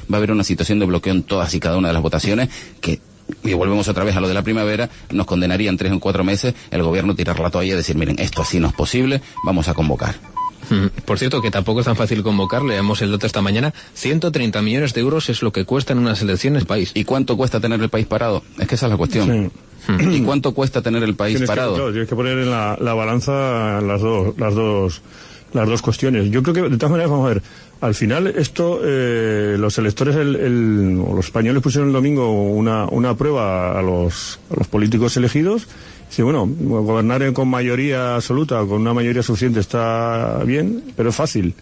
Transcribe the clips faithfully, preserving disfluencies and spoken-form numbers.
va a haber una situación de bloqueo en todas y cada una de las votaciones que, y volvemos otra vez a lo de la primavera, nos condenaría en tres o cuatro meses el gobierno tirar la toalla y decir, miren, esto así no es posible, vamos a convocar. Por cierto, que tampoco es tan fácil convocar, leemos el dato esta mañana, ciento treinta millones de euros es lo que cuesta en unas elecciones país. ¿Y cuánto cuesta tener el país parado? Es que esa es la cuestión. Sí. ¿Y cuánto cuesta tener el país tienes parado? Que, claro, tienes que poner en la, la balanza las dos, las dos, las dos cuestiones. Yo creo que, de todas maneras, vamos a ver, al final esto, eh, los electores, el, el, o los españoles pusieron el domingo una, una prueba a los, a los políticos elegidos. Sí, bueno, gobernar con mayoría absoluta o con una mayoría suficiente está bien, pero es fácil.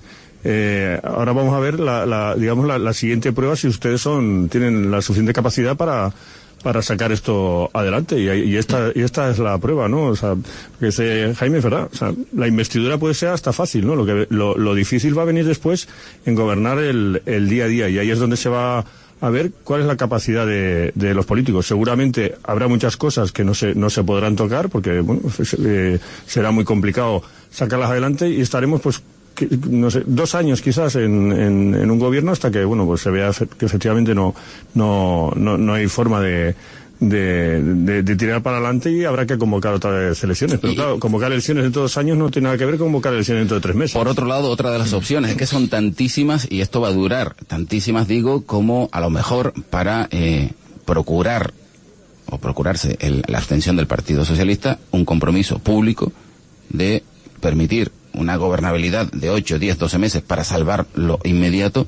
Eh, ahora vamos a ver la, la digamos la, la siguiente prueba, si ustedes son tienen la suficiente capacidad para para sacar esto adelante, y, y esta y esta es la prueba, ¿no? O sea, que dice Jaime, es verdad, o sea, la investidura puede ser hasta fácil, ¿no? Lo que lo, lo difícil va a venir después en gobernar el, el día a día, y ahí es donde se va a ver cuál es la capacidad de, de los políticos. Seguramente habrá muchas cosas que no se no se podrán tocar porque bueno, eh, será muy complicado sacarlas adelante, y estaremos pues que, no sé, dos años quizás en, en, en un gobierno hasta que bueno pues se vea que efectivamente no no no, no hay forma de De, de, de tirar para adelante, y habrá que convocar otras elecciones. Pero claro, convocar elecciones dentro de dos años no tiene nada que ver con convocar elecciones dentro de tres meses. Por otro lado, otra de las opciones es que son tantísimas, y esto va a durar, tantísimas digo, como a lo mejor para eh, procurar, o procurarse el, la abstención del Partido Socialista, un compromiso público de permitir una gobernabilidad de ocho, diez, doce meses para salvar lo inmediato,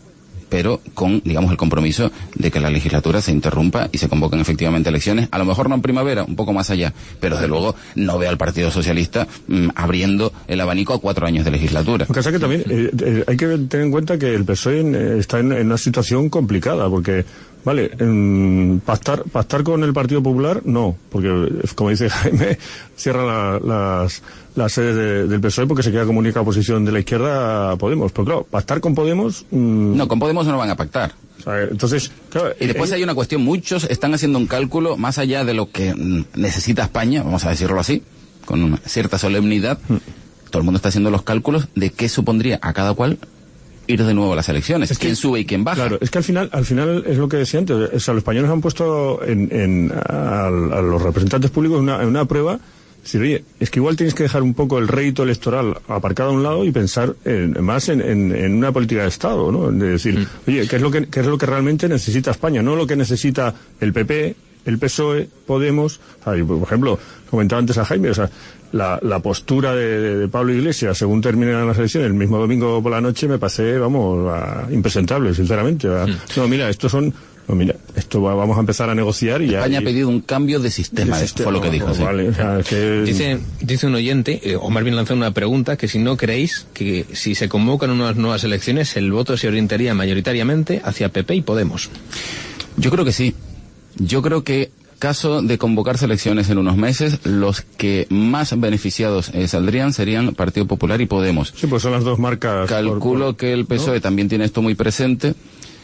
pero con, digamos, el compromiso de que la legislatura se interrumpa y se convoquen efectivamente elecciones, a lo mejor no en primavera, un poco más allá, pero desde luego no veo al Partido Socialista mmm, abriendo el abanico a cuatro años de legislatura. Lo que pasa es que también eh, eh, hay que tener en cuenta que el P S O E en, eh, está en, en una situación complicada, porque vale, eh, pactar, pactar con el Partido Popular, no, porque, como dice Jaime, cierra la, las, las sedes de, del P S O E porque se queda como única oposición de la izquierda a Podemos. Pero claro, pactar con Podemos... Mmm... No, con Podemos no van a pactar. O sea, entonces, claro, y después eh, hay una cuestión, muchos están haciendo un cálculo más allá de lo que mm, necesita España, vamos a decirlo así, con una cierta solemnidad. Mm. Todo el mundo está haciendo los cálculos de qué supondría a cada cual ir de nuevo a las elecciones, es quién que, sube y quién baja. Claro, es que al final, al final es lo que decía antes, o sea, los españoles han puesto en, en, a, a los representantes públicos una, en una prueba, decir, oye, es que igual tienes que dejar un poco el rédito electoral aparcado a un lado y pensar en, más en, en, en una política de Estado, ¿no? De decir, mm. oye, ¿qué es lo que, qué es lo que realmente necesita España? No lo que necesita el P P, el P S O E, Podemos. O sea, por ejemplo, comentaba antes a Jaime, o sea, la, la postura de, de, de Pablo Iglesias según terminan las elecciones el mismo domingo por la noche me pasé, vamos, a, impresentable, sinceramente. A, mm. No, mira, estos son... No, mira, esto va, vamos a empezar a negociar y España ya... España ha pedido un cambio de sistema, de sistema fue lo que dijo. No, sí. Vale, o sea, que... Dice, dice un oyente, eh, o más bien lanza una pregunta, que si no creéis que si se convocan unas nuevas elecciones, el voto se orientaría mayoritariamente hacia P P y Podemos. Yo creo que sí. Yo creo que, caso de convocarse elecciones en unos meses, los que más beneficiados eh, saldrían serían Partido Popular y Podemos. Sí, pues son las dos marcas. Calculo por, por, que el P S O E ¿no? también tiene esto muy presente,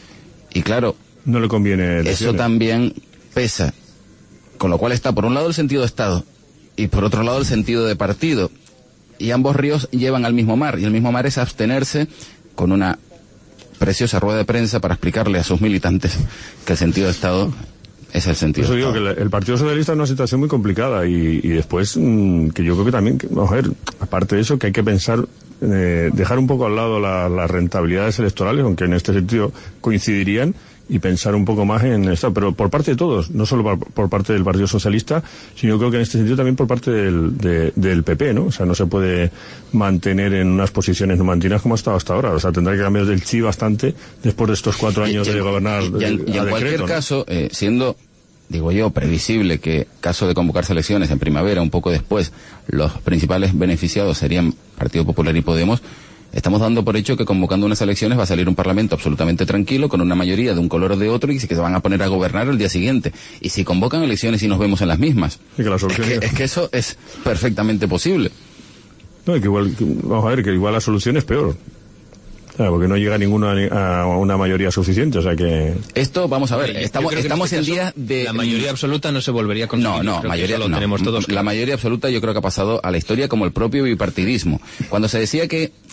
y claro... No le conviene elecciones. Eso también pesa, con lo cual está por un lado el sentido de Estado y por otro lado el sentido de partido, y ambos ríos llevan al mismo mar, y el mismo mar es abstenerse, con una preciosa rueda de prensa para explicarle a sus militantes que el sentido de Estado es el sentido Eso de digo Estado. Que el Partido Socialista es una situación muy complicada, y, y después mmm, que yo creo que también, vamos a ver, aparte de eso, que hay que pensar eh, dejar un poco al lado la, las rentabilidades electorales, aunque en este sentido coincidirían, y pensar un poco más en esto, pero por parte de todos, no solo por, por parte del Partido Socialista, sino creo que en este sentido también por parte del, de, del P P, ¿no? O sea, no se puede mantener en unas posiciones numantinas como ha estado hasta ahora, o sea, tendrá que cambiar del chi bastante después de estos cuatro años y, de gobernar. Y, y, y, en, y en cualquier ¿no? caso, eh, siendo, digo yo, previsible que caso de convocarse elecciones en primavera, un poco después, los principales beneficiados serían Partido Popular y Podemos, estamos dando por hecho que convocando unas elecciones va a salir un parlamento absolutamente tranquilo, con una mayoría de un color o de otro, y que se van a poner a gobernar el día siguiente. Y si convocan elecciones y nos vemos en las mismas, y que la es, que, es que eso es perfectamente posible. No, y que igual, vamos a ver, que igual la solución es peor. Claro, porque no llega ninguna a una mayoría suficiente, o sea que... Esto, vamos a ver, estamos, estamos en, este en días de... La mayoría absoluta no se volvería a conseguir. No, no, mayoría, lo no. tenemos todos claro. La mayoría absoluta yo creo que ha pasado a la historia como el propio bipartidismo. Cuando se decía que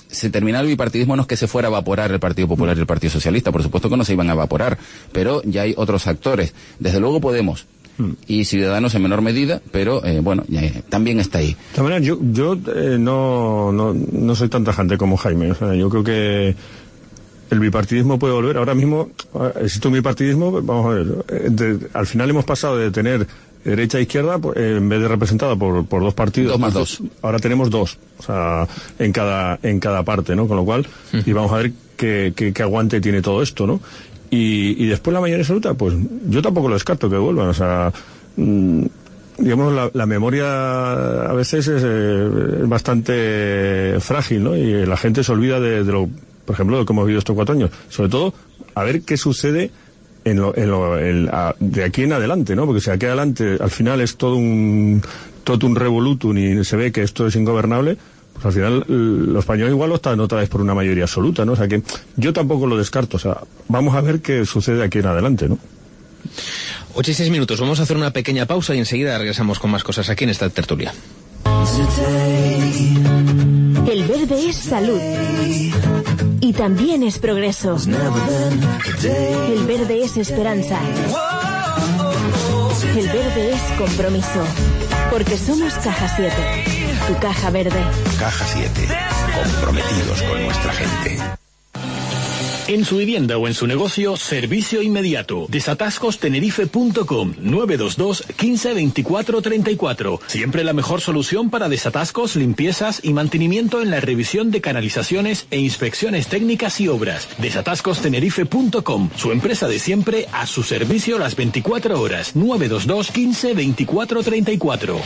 se terminara el bipartidismo no es que se fuera a evaporar el Partido Popular y el Partido Socialista, por supuesto que no se iban a evaporar, pero ya hay otros actores. Desde luego Podemos y Ciudadanos en menor medida, pero eh, bueno, ya, también está ahí. De manera, yo, yo eh, no, no, no soy tan tajante como Jaime. O sea, yo creo que el bipartidismo puede volver. Ahora mismo existe un bipartidismo, vamos a ver, de, al final hemos pasado de tener derecha e izquierda, eh, en vez de representada por, por dos partidos. Dos más dos. Ahora tenemos dos, o sea, en cada, en cada parte, ¿no? Con lo cual, uh-huh. y vamos a ver qué, qué, qué aguante tiene todo esto, ¿no? Y, y después la mayoría absoluta, pues yo tampoco lo descarto que vuelvan, o sea, mmm, digamos, la, la memoria a veces es, eh, es bastante frágil, ¿no? Y la gente se olvida de, de lo, por ejemplo, de lo que hemos vivido estos cuatro años. Sobre todo, a ver qué sucede en lo, en lo, en, a, de aquí en adelante, ¿no? Porque si aquí adelante al final es todo un, todo un revolutum y se ve que esto es ingobernable, pues al final los españoles igual lo están otra vez por una mayoría absoluta, ¿no? O sea que yo tampoco lo descarto, o sea, vamos a ver qué sucede de aquí en adelante, ¿no? Ocho y seis minutos, vamos a hacer una pequeña pausa y enseguida regresamos con más cosas aquí en esta tertulia. El verde es salud y también es progreso. El verde es esperanza. El verde es compromiso, porque somos Caja siete, tu caja verde. Caja siete, comprometidos con nuestra gente. En su vivienda o en su negocio, servicio inmediato. desatascos tenerife punto com, nueve dos dos, quince, veinticuatro, treinta y cuatro. Siempre la mejor solución para desatascos, limpiezas y mantenimiento en la revisión de canalizaciones e inspecciones técnicas y obras. desatascos tenerife punto com, su empresa de siempre a su servicio las veinticuatro horas. nueve dos dos, quince, veinticuatro, treinta y cuatro.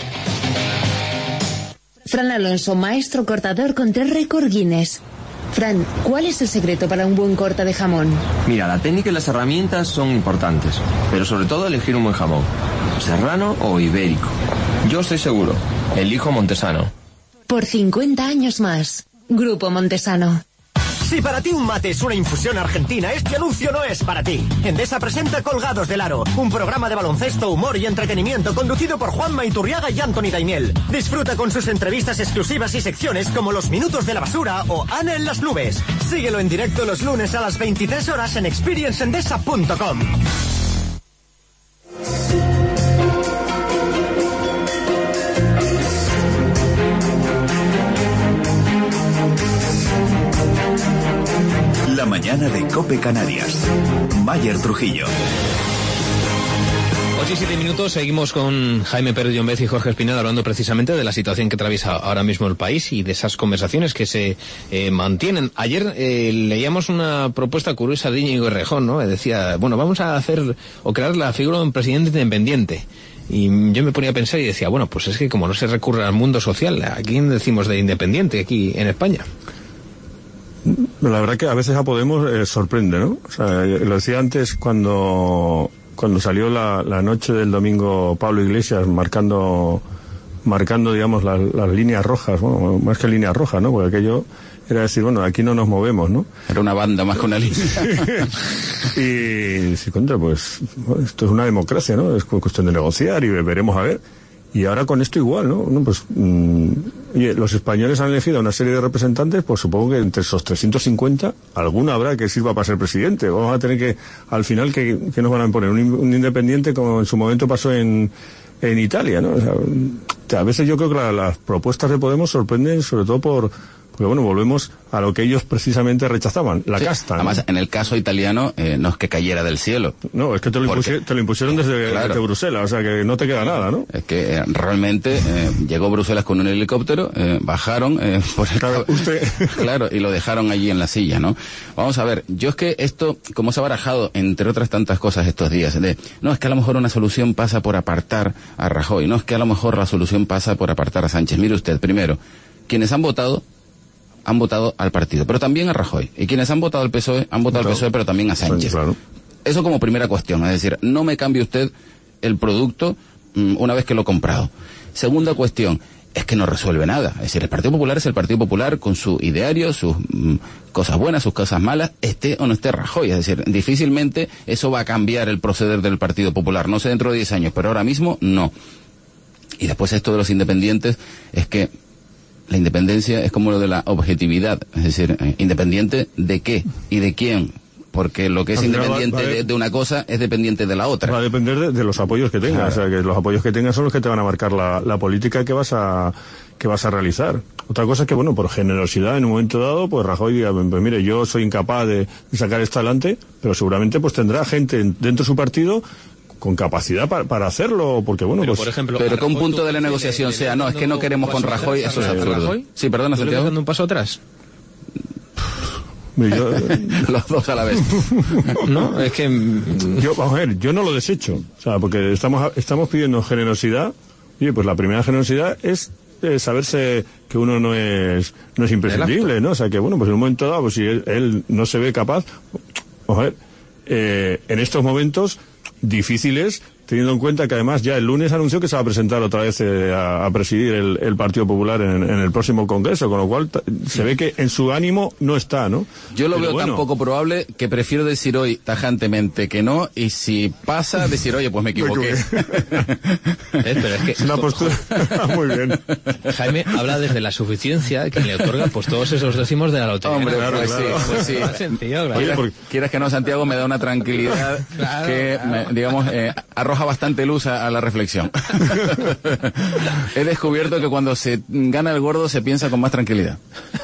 Fran Alonso, maestro cortador con tres récord Guinness. Fran, ¿cuál es el secreto para un buen corte de jamón? Mira, la técnica y las herramientas son importantes, pero sobre todo elegir un buen jamón, serrano o ibérico. Yo estoy seguro, elijo Montesano. Por cincuenta años más, Grupo Montesano. Si para ti un mate es una infusión argentina, este anuncio no es para ti. Endesa presenta Colgados del Aro, un programa de baloncesto, humor y entretenimiento conducido por Juanma Iturriaga y Anthony Daimiel. Disfruta con sus entrevistas exclusivas y secciones como Los Minutos de la Basura o Ana en las Nubes. Síguelo en directo los lunes a las veintitrés horas en experience endesa punto com. La mañana de COPE Canarias. Mayer Trujillo. ocho y siete minutos, seguimos con Jaime Pérez Llombez y Jorge Espinal hablando precisamente de la situación que atraviesa ahora mismo el país y de esas conversaciones que se eh, mantienen. Ayer eh, leíamos una propuesta curiosa de Íñigo Errejón, ¿no? Decía, bueno, vamos a hacer o crear la figura de un presidente independiente. Y yo me ponía a pensar y decía, bueno, pues es que como no se recurre al mundo social, ¿a quién decimos de independiente aquí en España? La verdad que a veces a Podemos eh, sorprende, ¿no? O sea, lo decía antes cuando cuando salió la, la noche del domingo Pablo Iglesias marcando marcando digamos las, las líneas rojas, bueno, más que líneas rojas, ¿no? Porque aquello era decir, bueno, aquí no nos movemos, ¿no? Era una banda más que una línea. Y si contra, pues bueno, esto es una democracia, ¿no? Es cuestión de negociar y veremos a ver. Y ahora con esto igual, ¿no? no pues mmm, y los españoles han elegido a una serie de representantes, pues supongo que entre esos trescientos cincuenta, alguna habrá que sirva para ser presidente. Vamos a tener que, al final, que, que nos van a imponer un, un independiente como en su momento pasó en, en Italia, ¿no? O sea, a veces yo creo que la, las propuestas de Podemos sorprenden sobre todo por... Porque bueno, volvemos a lo que ellos precisamente rechazaban, la sí, casta. Además, ¿no? En el caso italiano, eh, no es que cayera del cielo. No, es que te lo, porque, impusi- te lo impusieron desde, claro, desde Bruselas, o sea que no te queda nada, ¿no? Es que eh, realmente eh, llegó Bruselas con un helicóptero, eh, bajaron eh, por el claro, usted... claro, y lo dejaron allí en la silla, ¿no? Vamos a ver, yo es que esto, como se ha barajado, entre otras tantas cosas estos días, de, no es que a lo mejor una solución pasa por apartar a Rajoy, no es que a lo mejor la solución pasa por apartar a Sánchez. Mire usted, primero, quienes han votado han votado al partido, pero también a Rajoy. Y quienes han votado al P S O E, han votado claro. al P S O E, pero también a Sánchez. Claro. Eso como primera cuestión, es decir, no me cambie usted el producto um, una vez que lo he comprado. Segunda cuestión, es que no resuelve nada. Es decir, el Partido Popular es el Partido Popular con su ideario, sus um, cosas buenas, sus cosas malas, esté o no esté Rajoy. Es decir, difícilmente eso va a cambiar el proceder del Partido Popular. No sé dentro de diez años, pero ahora mismo no. Y después esto de los independientes, es que la independencia es como lo de la objetividad, es decir, eh, independiente de qué y de quién. Porque lo que es independiente va, va de, de una cosa es dependiente de la otra. Va a depender de, de los apoyos que tengas. Claro. O sea, que los apoyos que tengas son los que te van a marcar la, la política que vas a que vas a realizar. Otra cosa es que, bueno, por generosidad en un momento dado, pues Rajoy diga, pues mire, yo soy incapaz de, de sacar esto adelante, pero seguramente pues tendrá gente dentro de su partido con capacidad para, para hacerlo, porque bueno, pero, pues... Por ejemplo, pero que un punto de la negociación de, de, sea, no, es que no queremos con Rajoy, eso es absurdo. Sí, perdona, Santiago. ¿Dando un paso atrás? Yo, los dos a la vez. No, es que yo, vamos a ver, yo no lo desecho, o sea, porque estamos estamos pidiendo generosidad. Oye, pues la primera generosidad es eh, saberse que uno no es no es imprescindible, ¿no? O sea, que bueno, pues en un momento dado, pues si él, él no se ve capaz, vamos a ver, eh, en estos momentos difíciles, teniendo en cuenta que además ya el lunes anunció que se va a presentar otra vez eh, a, a presidir el, el Partido Popular en, en el próximo Congreso, con lo cual t- se ve que en su ánimo no está, ¿no? Yo lo Pero veo bueno. tan poco probable que prefiero decir hoy tajantemente que no, y si pasa, decir, oye, pues me equivoqué. ¿Eh? Pero es que es una postura muy bien. Jaime habla desde la suficiencia que le otorga pues todos esos décimos de la lotería. Hombre, claro, pues claro. sí, pues sí. Más sencillo, claro. Quieras, porque... quieras que no, Santiago, me da una tranquilidad Claro, que, claro. Me, digamos, eh, arroja bastante luz a, a la reflexión. He descubierto que cuando se gana el gordo se piensa con más tranquilidad.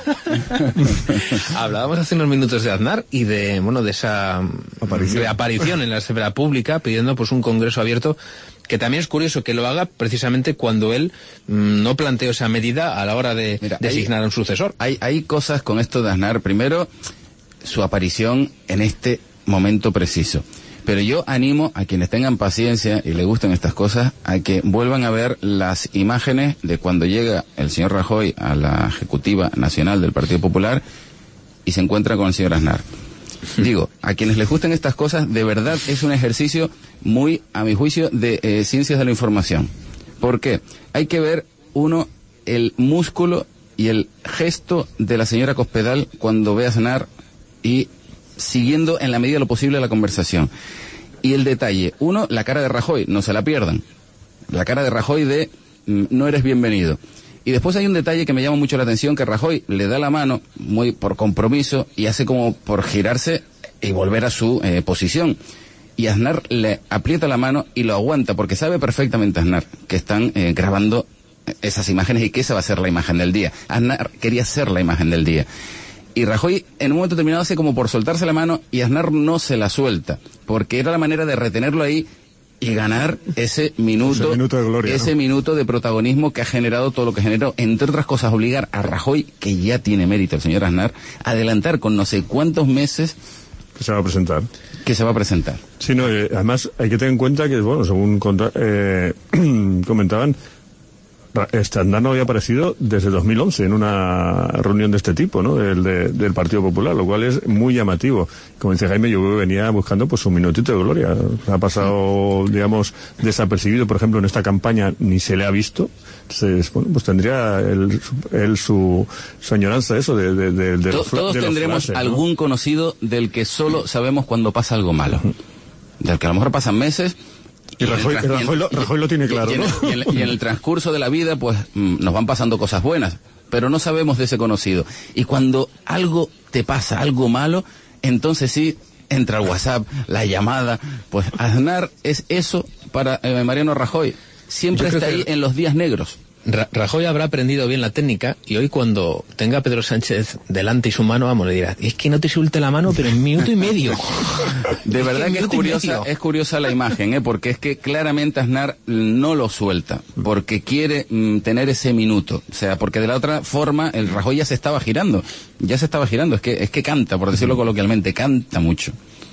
Hablábamos hace unos minutos de Aznar y de, bueno, de esa aparición, de aparición en la esfera pública pidiendo pues un congreso abierto, que también es curioso que lo haga precisamente cuando él mmm, no planteó esa medida a la hora de Mira, designar hay, a un sucesor. Hay, hay cosas con esto de Aznar. Primero, su aparición en este momento preciso. Pero yo animo a quienes tengan paciencia y les gusten estas cosas a que vuelvan a ver las imágenes de cuando llega el señor Rajoy a la Ejecutiva Nacional del Partido Popular y se encuentra con el señor Aznar. Digo, a quienes les gusten estas cosas, de verdad es un ejercicio muy, a mi juicio, de eh, ciencias de la información. ¿Por qué? Hay que ver, uno, el músculo y el gesto de la señora Cospedal cuando ve a Aznar y siguiendo en la medida de lo posible la conversación. Y el detalle, uno, la cara de Rajoy, no se la pierdan. La cara de Rajoy de mm, no eres bienvenido. Y después hay un detalle que me llama mucho la atención, que Rajoy le da la mano muy por compromiso y hace como por girarse y volver a su eh, posición. Y Aznar le aprieta la mano y lo aguanta, porque sabe perfectamente Aznar que están eh, grabando esas imágenes y que esa va a ser la imagen del día. Aznar quería ser la imagen del día. Y Rajoy en un momento determinado hace como por soltarse la mano y Aznar no se la suelta, porque era la manera de retenerlo ahí y ganar ese minuto, ese minuto de gloria, ese ¿no? minuto de protagonismo que ha generado todo lo que generó. Entre otras cosas, obligar a Rajoy, que ya tiene mérito el señor Aznar, a adelantar con no sé cuántos meses que se va a presentar. Que se va a presentar. Sí, no, eh, además hay que tener en cuenta que, bueno, según contra, eh, comentaban, este Aznar no había aparecido desde dos mil once en una reunión de este tipo, ¿no? Del, de, del Partido Popular, lo cual es muy llamativo. Como dice Jaime, yo venía buscando pues un minutito de gloria. Ha pasado, digamos, desapercibido, por ejemplo, en esta campaña ni se le ha visto. Entonces, bueno, pues tendría él, él su, su añoranza eso de, de, de, de to, los, Todos de los tendremos flashes, algún ¿no? conocido del que solo sabemos cuando pasa algo malo. Del que a lo mejor pasan meses. Y, y Rajoy, el, Rajoy, lo, Rajoy lo tiene claro, y en, ¿no? Y en, y en el transcurso de la vida, pues, mmm, nos van pasando cosas buenas, pero no sabemos de ese conocido. Y cuando algo te pasa, algo malo, entonces sí, entra el WhatsApp, la llamada. Pues Aznar es eso para eh, Mariano Rajoy. Siempre está ahí en los días negros. Ra- Rajoy habrá aprendido bien la técnica y hoy cuando tenga a Pedro Sánchez delante y su mano, vamos, le dirá, es que no te suelte la mano, pero en minuto y medio. De verdad que, que es curiosa, es curiosa la imagen, ¿eh? Porque es que claramente Aznar no lo suelta, porque quiere mm, tener ese minuto. O sea, porque de la otra forma el Rajoy ya se estaba girando, ya se estaba girando, es que, es que canta, por decirlo coloquialmente, canta mucho.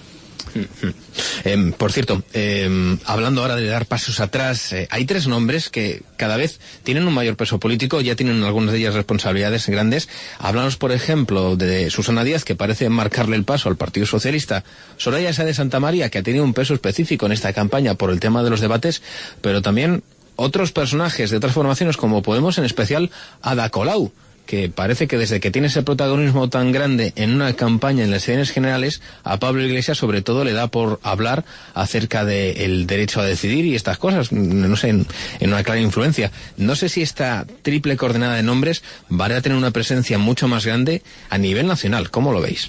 Eh, por cierto, eh, hablando ahora de dar pasos atrás, eh, hay tres nombres que cada vez tienen un mayor peso político, ya tienen algunas de ellas responsabilidades grandes. Hablamos, por ejemplo, de Susana Díaz, que parece marcarle el paso al Partido Socialista. Soraya Sáenz de Santamaría, que ha tenido un peso específico en esta campaña por el tema de los debates, pero también otros personajes de otras formaciones como Podemos, en especial Ada Colau, que parece que desde que tiene ese protagonismo tan grande en una campaña en las elecciones generales, a Pablo Iglesias sobre todo le da por hablar acerca del derecho a decidir y estas cosas, no sé, en, en una clara influencia. No sé si esta triple coordenada de nombres va a tener una presencia mucho más grande a nivel nacional. ¿Cómo lo veis?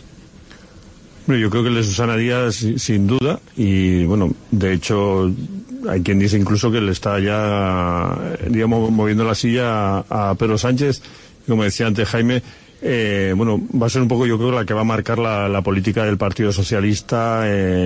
Bueno, yo creo que el de Susana Díaz sin duda, y bueno, de hecho hay quien dice incluso que le está ya, digamos, moviendo la silla a, a Pedro Sánchez. Como decía antes Jaime, eh, bueno, va a ser un poco, yo creo, la que va a marcar la, la política del Partido Socialista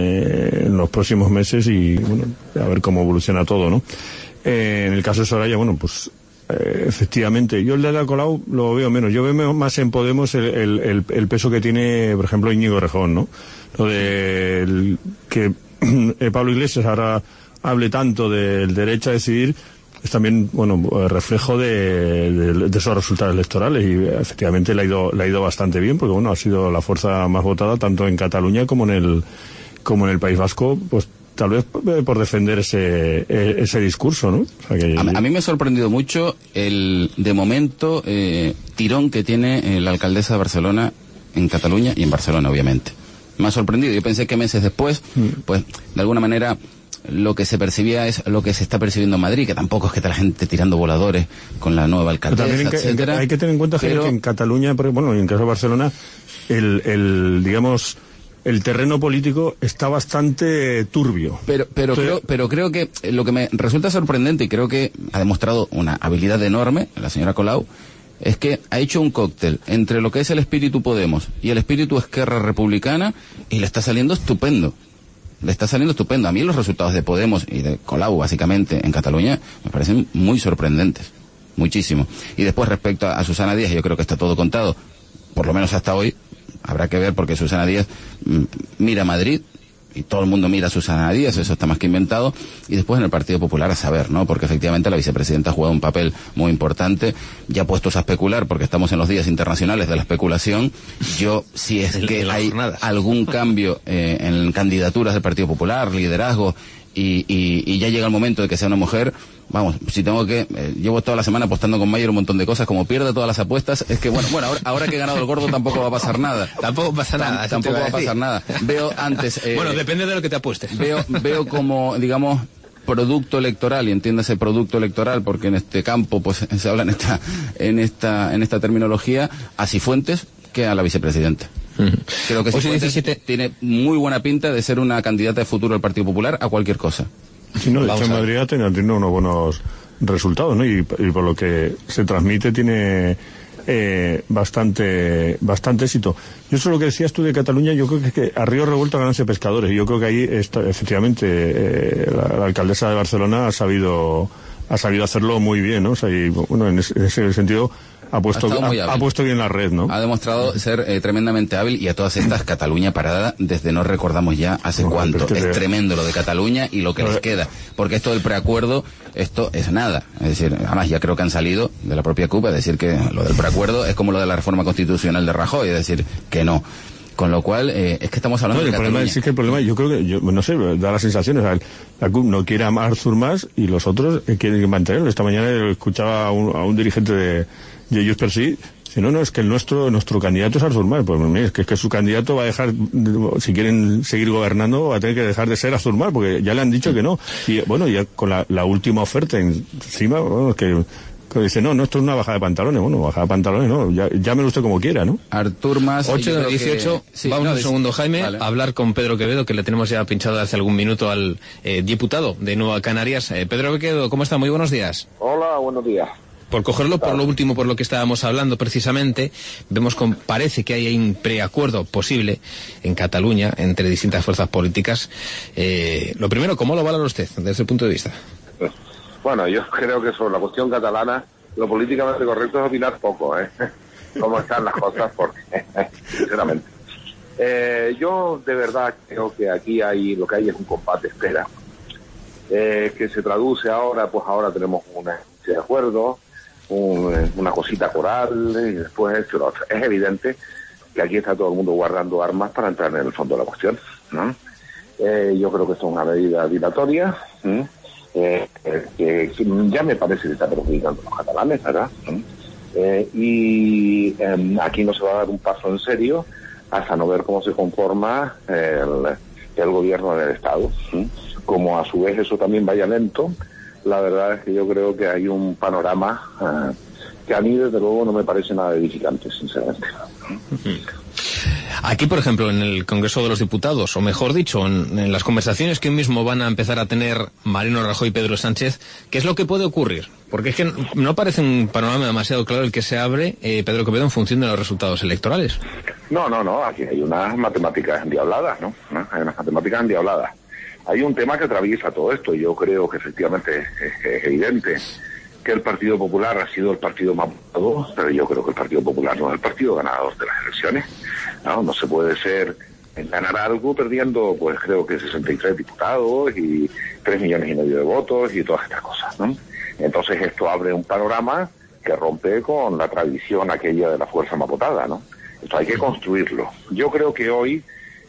eh, en los próximos meses y, bueno, a ver cómo evoluciona todo, ¿no? Eh, en el caso de Soraya, bueno, pues eh, efectivamente, yo el de Ada Colau lo veo menos. Yo veo más en Podemos el, el, el, el peso que tiene, por ejemplo, Íñigo Errejón, ¿no? Lo de el, que eh, Pablo Iglesias ahora hable tanto del derecho a decidir es también, bueno, reflejo de, de, de esos resultados electorales y efectivamente le ha ido le ha ido bastante bien porque, bueno, ha sido la fuerza más votada tanto en Cataluña como en el como en el País Vasco, pues tal vez por defender ese ese discurso, ¿no? O sea que... a, a mí me ha sorprendido mucho el, de momento, eh, tirón que tiene eh, la alcaldesa de Barcelona en Cataluña y en Barcelona, obviamente. Me ha sorprendido. Yo pensé que meses después, mm. pues, de alguna manera, lo que se percibía es lo que se está percibiendo en Madrid, que tampoco es que está la gente tirando voladores con la nueva alcaldesa, que, etcétera. Hay que tener en cuenta, pero... que en Cataluña, bueno, y en caso de Barcelona, el, el digamos, el terreno político está bastante turbio. Pero, pero, Entonces... creo, pero creo que lo que me resulta sorprendente, y creo que ha demostrado una habilidad enorme la señora Colau, es que ha hecho un cóctel entre lo que es el espíritu Podemos y el espíritu Esquerra Republicana y le está saliendo estupendo. Le está saliendo estupendo. A mí los resultados de Podemos y de Colau, básicamente, en Cataluña, me parecen muy sorprendentes. Muchísimo. Y después, respecto a, a Susana Díaz, yo creo que está todo contado, por lo menos hasta hoy. Habrá que ver porque Susana Díaz mm, mira a Madrid, y todo el mundo mira a Susana Díaz, eso está más que inventado, y después en el Partido Popular a saber, ¿no? Porque efectivamente la vicepresidenta ha jugado un papel muy importante, ya puestos a especular, porque estamos en los días internacionales de la especulación. Yo, si es que hay algún cambio eh, en candidaturas del Partido Popular, liderazgo, y, y, y ya llega el momento de que sea una mujer, vamos, si tengo que, eh, llevo toda la semana apostando con Mayer un montón de cosas, como pierda todas las apuestas, es que bueno, bueno, ahora, ahora que he ganado el gordo tampoco va a pasar nada. Tampoco pasa nada. Tam, tampoco va a pasar nada. Veo antes... Eh, bueno, depende de lo que te apuestes. Veo, veo como, digamos, producto electoral, y entiéndase producto electoral, porque en este campo pues se habla en esta, en esta, en esta terminología, a Cifuentes que a la vicepresidenta. Creo que Cifuentes tiene muy buena pinta de ser una candidata de futuro del Partido Popular a cualquier cosa. Sí, no, de hecho en Madrid ha tenido, tenido unos buenos resultados, ¿no? Y, y por lo que se transmite tiene eh, bastante bastante éxito. Yo eso lo que decías tú de Cataluña, yo creo que es que a río revuelto ganarse pescadores, y yo creo que ahí está, efectivamente eh, la, la alcaldesa de Barcelona ha sabido ha sabido hacerlo muy bien, ¿no? O sea, y, bueno, en ese, en ese sentido ha puesto, ha, ha puesto bien la red, ¿no? Ha demostrado ser eh, tremendamente hábil, y a todas estas Cataluña parada desde no recordamos ya hace no, cuánto. Es, es que tremendo lo de Cataluña y lo que les queda, porque esto del preacuerdo, esto es nada. Es decir, además ya creo que han salido de la propia C U P a decir que lo del preacuerdo es como lo de la reforma constitucional de Rajoy, es decir, que no. Con lo cual, eh, es que estamos hablando no, de el Cataluña. Problema, sí que el problema, yo creo que, yo, no sé, da las sensaciones, la C U P no quiere a Artur Mas y los otros eh, quieren mantenerlo. Esta mañana escuchaba a un, a un dirigente de, de Junts per Sí, si no, no, es que el nuestro nuestro candidato es Artur Mas. Pues es que, es que su candidato va a dejar, si quieren seguir gobernando, va a tener que dejar de ser Artur Mas, porque ya le han dicho que no. Y bueno, ya con la, la última oferta encima, bueno, que... que dice, no, no, esto es una bajada de pantalones. Bueno, bajada de pantalones, no, ya, llámelo usted como quiera, ¿no? Artur Mas... ocho de dieciocho, que... sí, vamos no, un segundo, Jaime, vale. a hablar con Pedro Quevedo, que le tenemos ya pinchado hace algún minuto al eh, diputado de Nueva Canarias. Eh, Pedro Quevedo, ¿cómo está? Muy buenos días. Hola, buenos días. Por cogerlo por lo último, por lo que estábamos hablando precisamente, vemos que parece que hay un preacuerdo posible en Cataluña entre distintas fuerzas políticas. Eh, lo primero, ¿cómo lo valora usted desde ese punto de vista? Bueno, yo creo que sobre la cuestión catalana, lo políticamente correcto es opinar poco, ¿eh? Cómo están las cosas, porque, sinceramente. Eh, yo de verdad creo que aquí hay, lo que hay es un compás de espera, eh, que se traduce ahora, pues ahora tenemos una especie de acuerdo, un, una cosita coral, y después esto y lo otro. Es evidente que aquí está todo el mundo guardando armas para entrar en el fondo de la cuestión, ¿no? Eh, yo creo que esto es una medida dilatoria, ¿sí? Eh, eh, que ya me parece que está perjudicando a los catalanes, ¿verdad? Eh, y eh, aquí no se va a dar un paso en serio hasta no ver cómo se conforma el, el gobierno del Estado. ¿Sí? Como a su vez eso también vaya lento, la verdad es que yo creo que hay un panorama eh, que a mí desde luego no me parece nada edificante, sinceramente. Aquí, por ejemplo, en el Congreso de los Diputados, o mejor dicho, en, en las conversaciones que hoy mismo van a empezar a tener Mariano Rajoy y Pedro Sánchez, ¿qué es lo que puede ocurrir? Porque es que no parece un panorama demasiado claro el que se abre eh, Pedro Quevedo en función de los resultados electorales. No, no, no, aquí hay unas matemáticas endiabladas, ¿no? ¿No? Hay unas matemáticas endiabladas. Hay un tema que atraviesa todo esto, y yo creo que efectivamente es, es evidente que el Partido Popular ha sido el partido más votado, pero yo creo que el Partido Popular no es el partido ganador de las elecciones. No, no se puede ser ganar algo perdiendo, pues creo que sesenta y tres diputados y tres millones y medio de votos y todas estas cosas, ¿no? Entonces esto abre un panorama que rompe con la tradición aquella de la fuerza más votada, ¿no? Esto hay que construirlo. Yo creo que hoy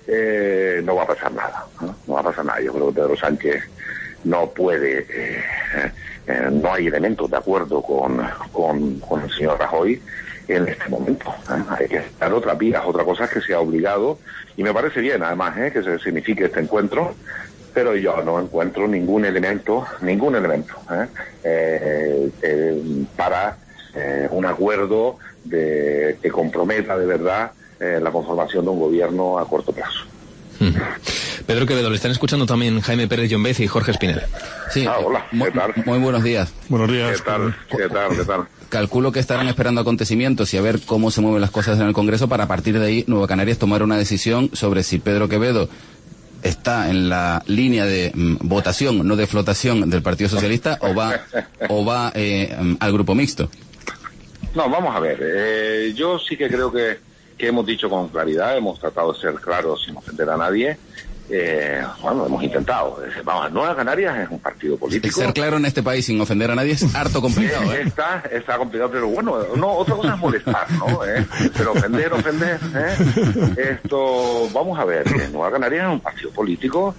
eh, no va a pasar nada, ¿no? No va a pasar nada. Yo creo que Pedro Sánchez no puede, eh, eh, no hay elementos de acuerdo con, con, con el señor Rajoy en este momento. ¿eh? Hay que dar otras vías, otra cosa es que sea obligado, y me parece bien además ¿eh? que se signifique este encuentro, pero yo no encuentro ningún elemento, ningún elemento ¿eh? Eh, eh, para eh, un acuerdo de, que comprometa de verdad eh, la conformación de un gobierno a corto plazo. Hmm. Pedro Quevedo, le están escuchando también Jaime Pérez Llombez y Jorge Espinel. Sí, ah, hola, ¿qué muy, tal? Muy buenos días. Buenos días. ¿Qué tal? ¿Qué tal? ¿Qué tal? Calculo que estarán esperando acontecimientos y a ver cómo se mueven las cosas en el Congreso para a partir de ahí Nueva Canarias tomar una decisión sobre si Pedro Quevedo está en la línea de mm, votación, no de flotación del Partido Socialista o va o va eh, al grupo mixto. No, vamos a ver. Eh, yo sí que creo que, que hemos dicho con claridad, hemos tratado de ser claros sin ofender a nadie. Eh, bueno, hemos intentado. Vamos, Nueva Canarias es un partido político. Ser claro en este país sin ofender a nadie es harto complicado. ¿eh? Está, está complicado, pero bueno, no, otra cosa es molestar, ¿no? ¿Eh? Pero ofender, ofender, ¿eh? Esto, vamos a ver, eh, Nueva Canarias es un partido político,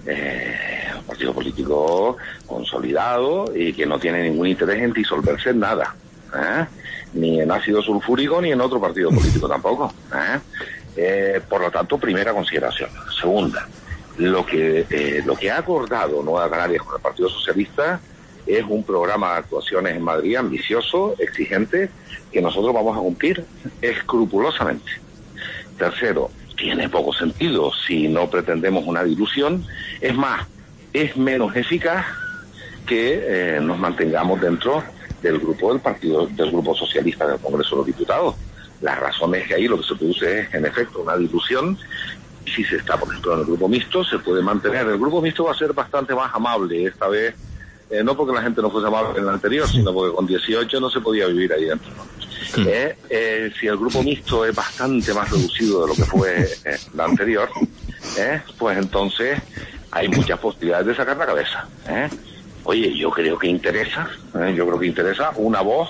eh, un partido político consolidado y que no tiene ningún interés en disolverse en nada, ¿eh? Ni en ácido sulfúrico ni en otro partido político tampoco, ¿eh? Eh, por lo tanto, primera consideración. Segunda, lo que eh, lo que ha acordado Nueva Canarias con el Partido Socialista es un programa de actuaciones en Madrid ambicioso, exigente, que nosotros vamos a cumplir escrupulosamente. Tercero, tiene poco sentido si no pretendemos una dilución. Es más, es menos eficaz que eh, nos mantengamos dentro del grupo del Partido del Grupo Socialista del Congreso de los Diputados. La razón es que ahí lo que se produce es, en efecto, una dilución. Si se está, por ejemplo, en el grupo mixto, se puede mantener. El grupo mixto va a ser bastante más amable esta vez, eh, no porque la gente no fuese amable en el anterior, sino porque con dieciocho no se podía vivir ahí dentro, ¿no? Sí. Eh, eh, si el grupo mixto es bastante más reducido de lo que fue eh, la anterior, eh, pues entonces hay muchas posibilidades de sacar la cabeza. Eh. Oye, yo creo que interesa, eh, yo creo que interesa una voz,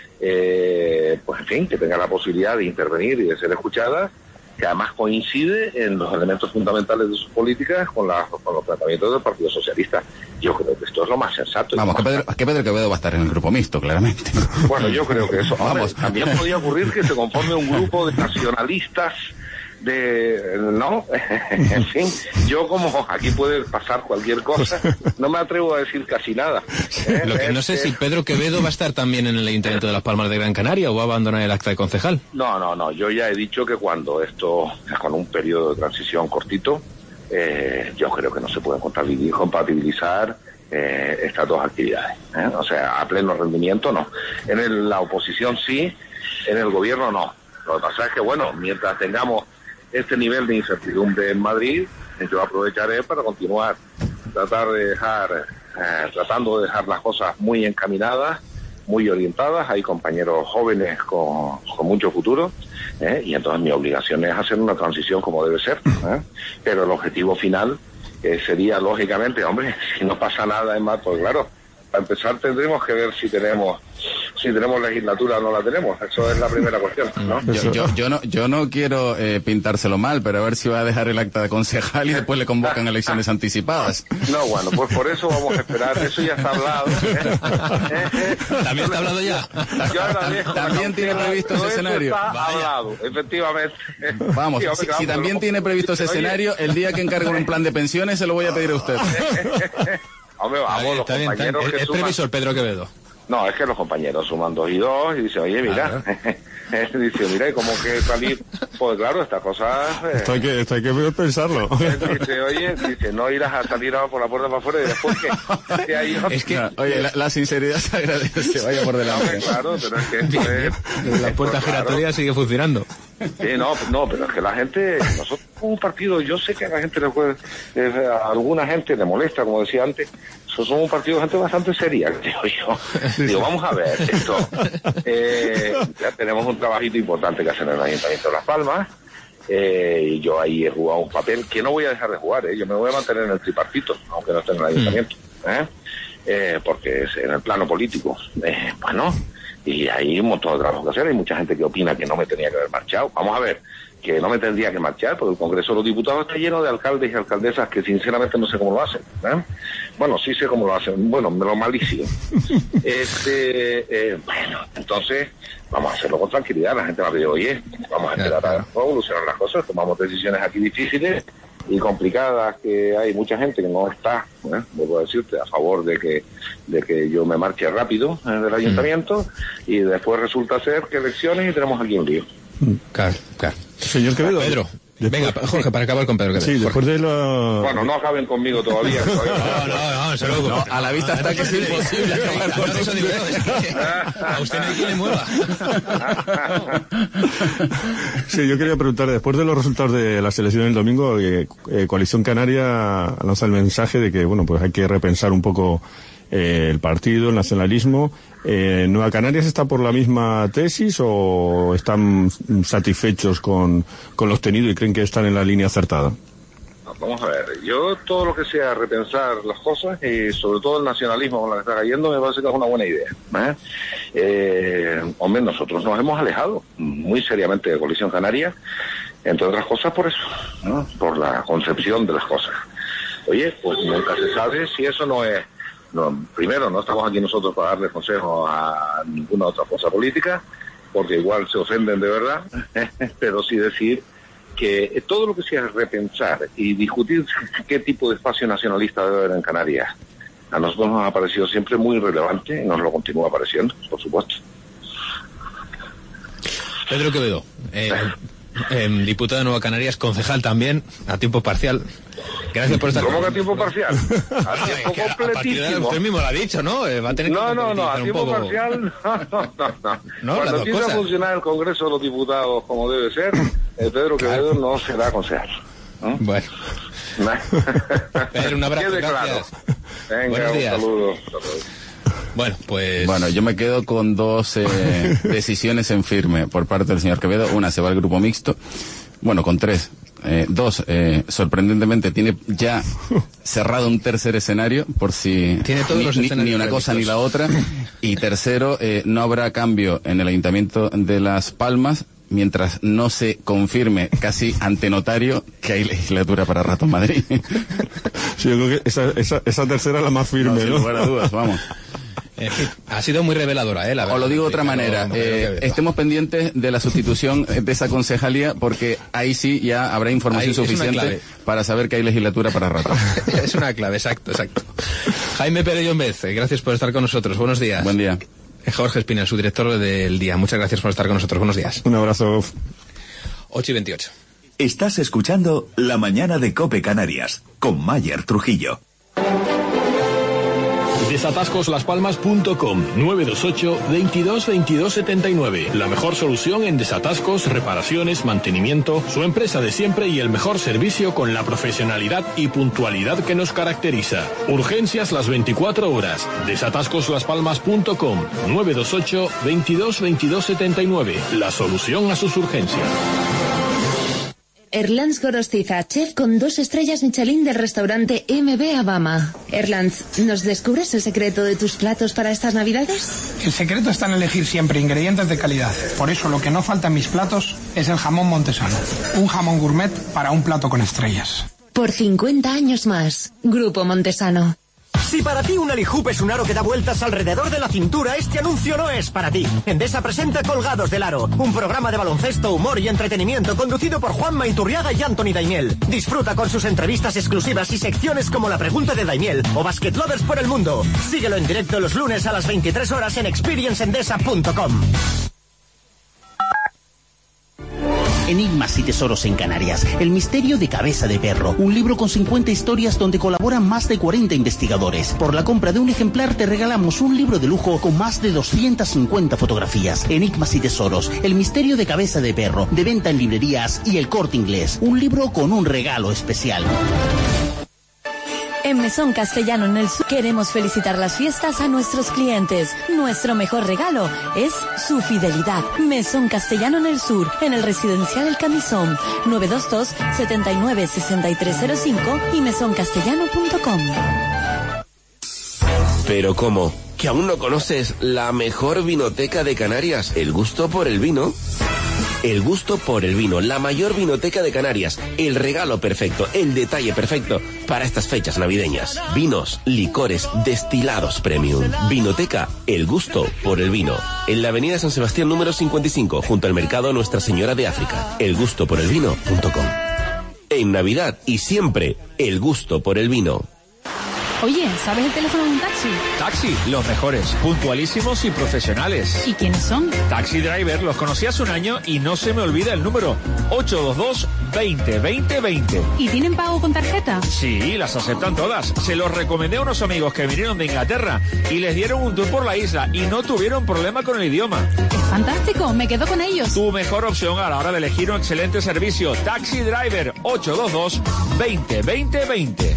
Eh, pues en fin, que tenga la posibilidad de intervenir y de ser escuchada, que además coincide en los elementos fundamentales de sus políticas con, la, con los tratamientos del Partido Socialista. Yo creo que esto es lo más sensato. Vamos, que Pedro, que Pedro Quevedo va a estar en el grupo mixto, claramente. Bueno, yo creo que eso. Hombre, Vamos. También podría ocurrir que se conforme un grupo de nacionalistas de no en fin, yo como aquí puede pasar cualquier cosa, no me atrevo a decir casi nada. ¿eh? Lo que no sé es si Pedro Quevedo va a estar también en el Ayuntamiento de Las Palmas de Gran Canaria o va a abandonar el acta de concejal. No, no, no, yo ya he dicho que cuando esto, con un periodo de transición cortito, eh, yo creo que no se pueden compatibilizar eh, estas dos actividades, ¿eh? O sea, a pleno rendimiento no. En el, la oposición sí, en el gobierno no. Lo que pasa es que, bueno, mientras tengamos este nivel de incertidumbre en Madrid, yo aprovecharé para continuar, tratar de dejar, eh, tratando de dejar las cosas muy encaminadas, muy orientadas. Hay compañeros jóvenes con, con mucho futuro, ¿eh? Y entonces mi obligación es hacer una transición como debe ser, ¿eh? Pero el objetivo final eh, sería, lógicamente, hombre, si no pasa nada en más, pues claro, para empezar tendremos que ver si tenemos si tenemos legislatura o no la tenemos. Eso es la primera cuestión, ¿no? Yo, yo, yo no yo no quiero eh, pintárselo mal, pero a ver si va a dejar el acta de concejal y después le convocan elecciones anticipadas. No, bueno, pues por eso vamos a esperar. Eso ya está hablado. ¿eh? Eh, eh. ¿También está hablado ya? Yo también, ¿También tiene previsto ese escenario? Está Vaya. hablado, efectivamente. Vamos, sí, si, claro, si también no, tiene previsto ese oye, escenario, el día que encarguen un plan de pensiones se lo voy a pedir a usted. Hombre, vamos, los está bien, está bien. compañeros Es, que es suman... previsor Pedro Quevedo. No, es que los compañeros suman dos y dos y dicen, oye, mira, ah, dice, mira, ¿y cómo que salir? Pues claro, estas cosas... Eh, esto, hay que, esto hay que pensarlo. Dice, oye, dice, no irás a salir por la puerta para afuera y después que... que hay... Es que, no, oye, la, la sinceridad se agradece, vaya por delante. No, claro, pero es que esto es... la puerta pues, giratoria claro. sigue funcionando. Sí, no, no, pero es que la gente, nosotros somos un partido, yo sé que a la gente le puede, eh, a alguna gente le molesta, como decía antes, nosotros somos un partido de gente bastante seria, digo yo. Digo, vamos a ver, esto, eh, ya tenemos un trabajito importante que hacer en el Ayuntamiento de Las Palmas, eh, y yo ahí he jugado un papel que no voy a dejar de jugar, eh, yo me voy a mantener en el tripartito, aunque no esté en el Ayuntamiento, ¿eh? Eh, porque es en el plano político, eh, bueno... Y hay un montón de trabajo que hacer, hay mucha gente que opina que no me tenía que haber marchado. Vamos a ver, que no me tendría que marchar, porque el Congreso de los Diputados está lleno de alcaldes y alcaldesas que sinceramente no sé cómo lo hacen. ¿eh? Bueno, sí sé cómo lo hacen, bueno, lo malísimo. este, eh, bueno, entonces vamos a hacerlo con tranquilidad, la gente va a decir, oye, vamos a esperar a evolucionar las cosas, tomamos decisiones aquí difíciles y complicadas, que hay mucha gente que no está, ¿eh? Vuelvo a decirte, a favor de que de que yo me marche rápido ¿eh? del ayuntamiento, mm. y después resulta ser que elecciones y tenemos aquí un lío. Claro, claro. Señor Quevedo. Pedro. Después... Venga, Jorge, para acabar con Pedro Quevedo. Sí, después de la... Bueno, no acaben conmigo todavía. todavía. No, no, no, se lo... no, a la vista está que es imposible acabar con eso. Digo, es que a usted no hay quien le mueva. Sí, yo quería preguntar, después de los resultados de las elecciones del domingo, eh, eh, Coalición Canaria lanza el mensaje de que, bueno, pues hay que repensar un poco eh, el partido, el nacionalismo. Eh, ¿Nueva Canarias está por la misma tesis o están satisfechos con, con lo obtenido y creen que están en la línea acertada? Vamos a ver, yo todo lo que sea repensar las cosas y sobre todo el nacionalismo con la que está cayendo me parece que es una buena idea. ¿eh? Eh, hombre, nosotros nos hemos alejado muy seriamente de Coalición Canaria, entre otras cosas por eso, ¿no? Por la concepción de las cosas. Oye, pues nunca se sabe si eso no es... No, primero, no estamos aquí nosotros para darle consejos a ninguna otra fuerza política, porque igual se ofenden de verdad, pero sí decir que todo lo que sea repensar y discutir qué tipo de espacio nacionalista debe haber en Canarias, a nosotros nos ha parecido siempre muy relevante y nos lo continúa pareciendo, por supuesto. Pedro Quevedo, eh, eh, diputado de Nueva Canarias, concejal también, a tiempo parcial. Gracias por estar ¿Cómo con que a tiempo parcial? A tiempo completísimo. Usted mismo lo ha dicho, ¿no? Eh, va a tener que no, no, no, a un tiempo poco... parcial, no, no, no. no. no Cuando empiece a funcionar el Congreso de los Diputados como debe ser, eh, Pedro Quevedo claro. no será concejal. ¿no? Bueno. Pedro, un abrazo, Quede gracias. Claro. Venga, Buenos días. Un saludo. saludo. Bueno, pues... Bueno, yo me quedo con dos eh, decisiones en firme por parte del señor Quevedo. Una, se va al grupo mixto. Bueno, con tres. Eh, dos, eh, sorprendentemente, tiene ya cerrado un tercer escenario, por si tiene todos ni, los ni, ni una cosa ni la otra. Y tercero, eh, no habrá cambio en el Ayuntamiento de Las Palmas mientras no se confirme casi ante notario que hay legislatura para rato en Madrid. Sí, yo creo que esa, esa, esa tercera es la más firme, ¿no? Sin lugar a dudas, vamos. En fin, ha sido muy reveladora, ¿eh? La verdad. O lo digo de otra manera, eh, estemos pendientes de la sustitución de esa concejalía, porque ahí sí ya habrá información ahí, suficiente para saber que hay legislatura para rato. Es una clave, exacto, exacto. Jaime Pérez Llombez, gracias por estar con nosotros, buenos días. Buen día. Jorge Espina, su director del Día, muchas gracias por estar con nosotros, buenos días. Un abrazo. ocho y veintiocho. Estás escuchando La Mañana de COPE Canarias, con Mayer Trujillo. desatascos las palmas punto com nueve dos ocho, veintidós, veintidós setenta y nueve. La mejor solución en desatascos, reparaciones, mantenimiento, su empresa de siempre y el mejor servicio con la profesionalidad y puntualidad que nos caracteriza. Urgencias las veinticuatro horas. desatascos las palmas punto com nueve dos ocho, veintidós, veintidós setenta y nueve. La solución a sus urgencias. Erlanz Gorostiza, chef con dos estrellas Michelin del restaurante M B Abama. Erlanz, ¿nos descubres el secreto de tus platos para estas navidades? El secreto está en elegir siempre ingredientes de calidad. Por eso lo que no falta en mis platos es el jamón Montesano. Un jamón gourmet para un plato con estrellas. Por cincuenta años más. Grupo Montesano. Si para ti un alihoop es un aro que da vueltas alrededor de la cintura, este anuncio no es para ti. Endesa presenta Colgados del Aro, un programa de baloncesto, humor y entretenimiento conducido por Juanma Iturriaga y Anthony Daimiel. Disfruta con sus entrevistas exclusivas y secciones como La Pregunta de Daimiel o Basket Lovers por el Mundo. Síguelo en directo los lunes a las veintitrés horas en experience endesa punto com. Enigmas y tesoros en Canarias. El misterio de Cabeza de Perro. Un libro con cincuenta historias donde colaboran más de cuarenta investigadores. Por la compra de un ejemplar te regalamos un libro de lujo con más de doscientas cincuenta fotografías. Enigmas y tesoros. El misterio de Cabeza de Perro. De venta en librerías y El Corte Inglés. Un libro con un regalo especial. En Mesón Castellano en el Sur queremos felicitar las fiestas a nuestros clientes. Nuestro mejor regalo es su fidelidad. Mesón Castellano en el Sur, en el Residencial El Camisón, nueve dos dos, setenta y nueve, sesenta y tres cero cinco y mesón castellano punto com. ¿Pero cómo? ¿Que aún no conoces la mejor vinoteca de Canarias? ¿El gusto por el vino? El gusto por el vino, la mayor vinoteca de Canarias, el regalo perfecto, el detalle perfecto para estas fechas navideñas. Vinos, licores, destilados premium. Vinoteca, el gusto por el vino. En la avenida San Sebastián número cincuenta y cinco, junto al mercado Nuestra Señora de África. el gusto por el vino punto com. En Navidad y siempre, el gusto por el vino. Oye, ¿sabes el teléfono de un taxi? Taxi, los mejores, puntualísimos y profesionales. ¿Y quiénes son? Taxi Driver, los conocí hace un año y no se me olvida el número ocho dos dos, veinte, veinte, veinte. ¿Y tienen pago con tarjeta? Sí, las aceptan todas. Se los recomendé a unos amigos que vinieron de Inglaterra y les dieron un tour por la isla y no tuvieron problema con el idioma. Es fantástico, me quedo con ellos. Tu mejor opción a la hora de elegir un excelente servicio. Taxi Driver, ocho dos dos, veinte, veinte, veinte.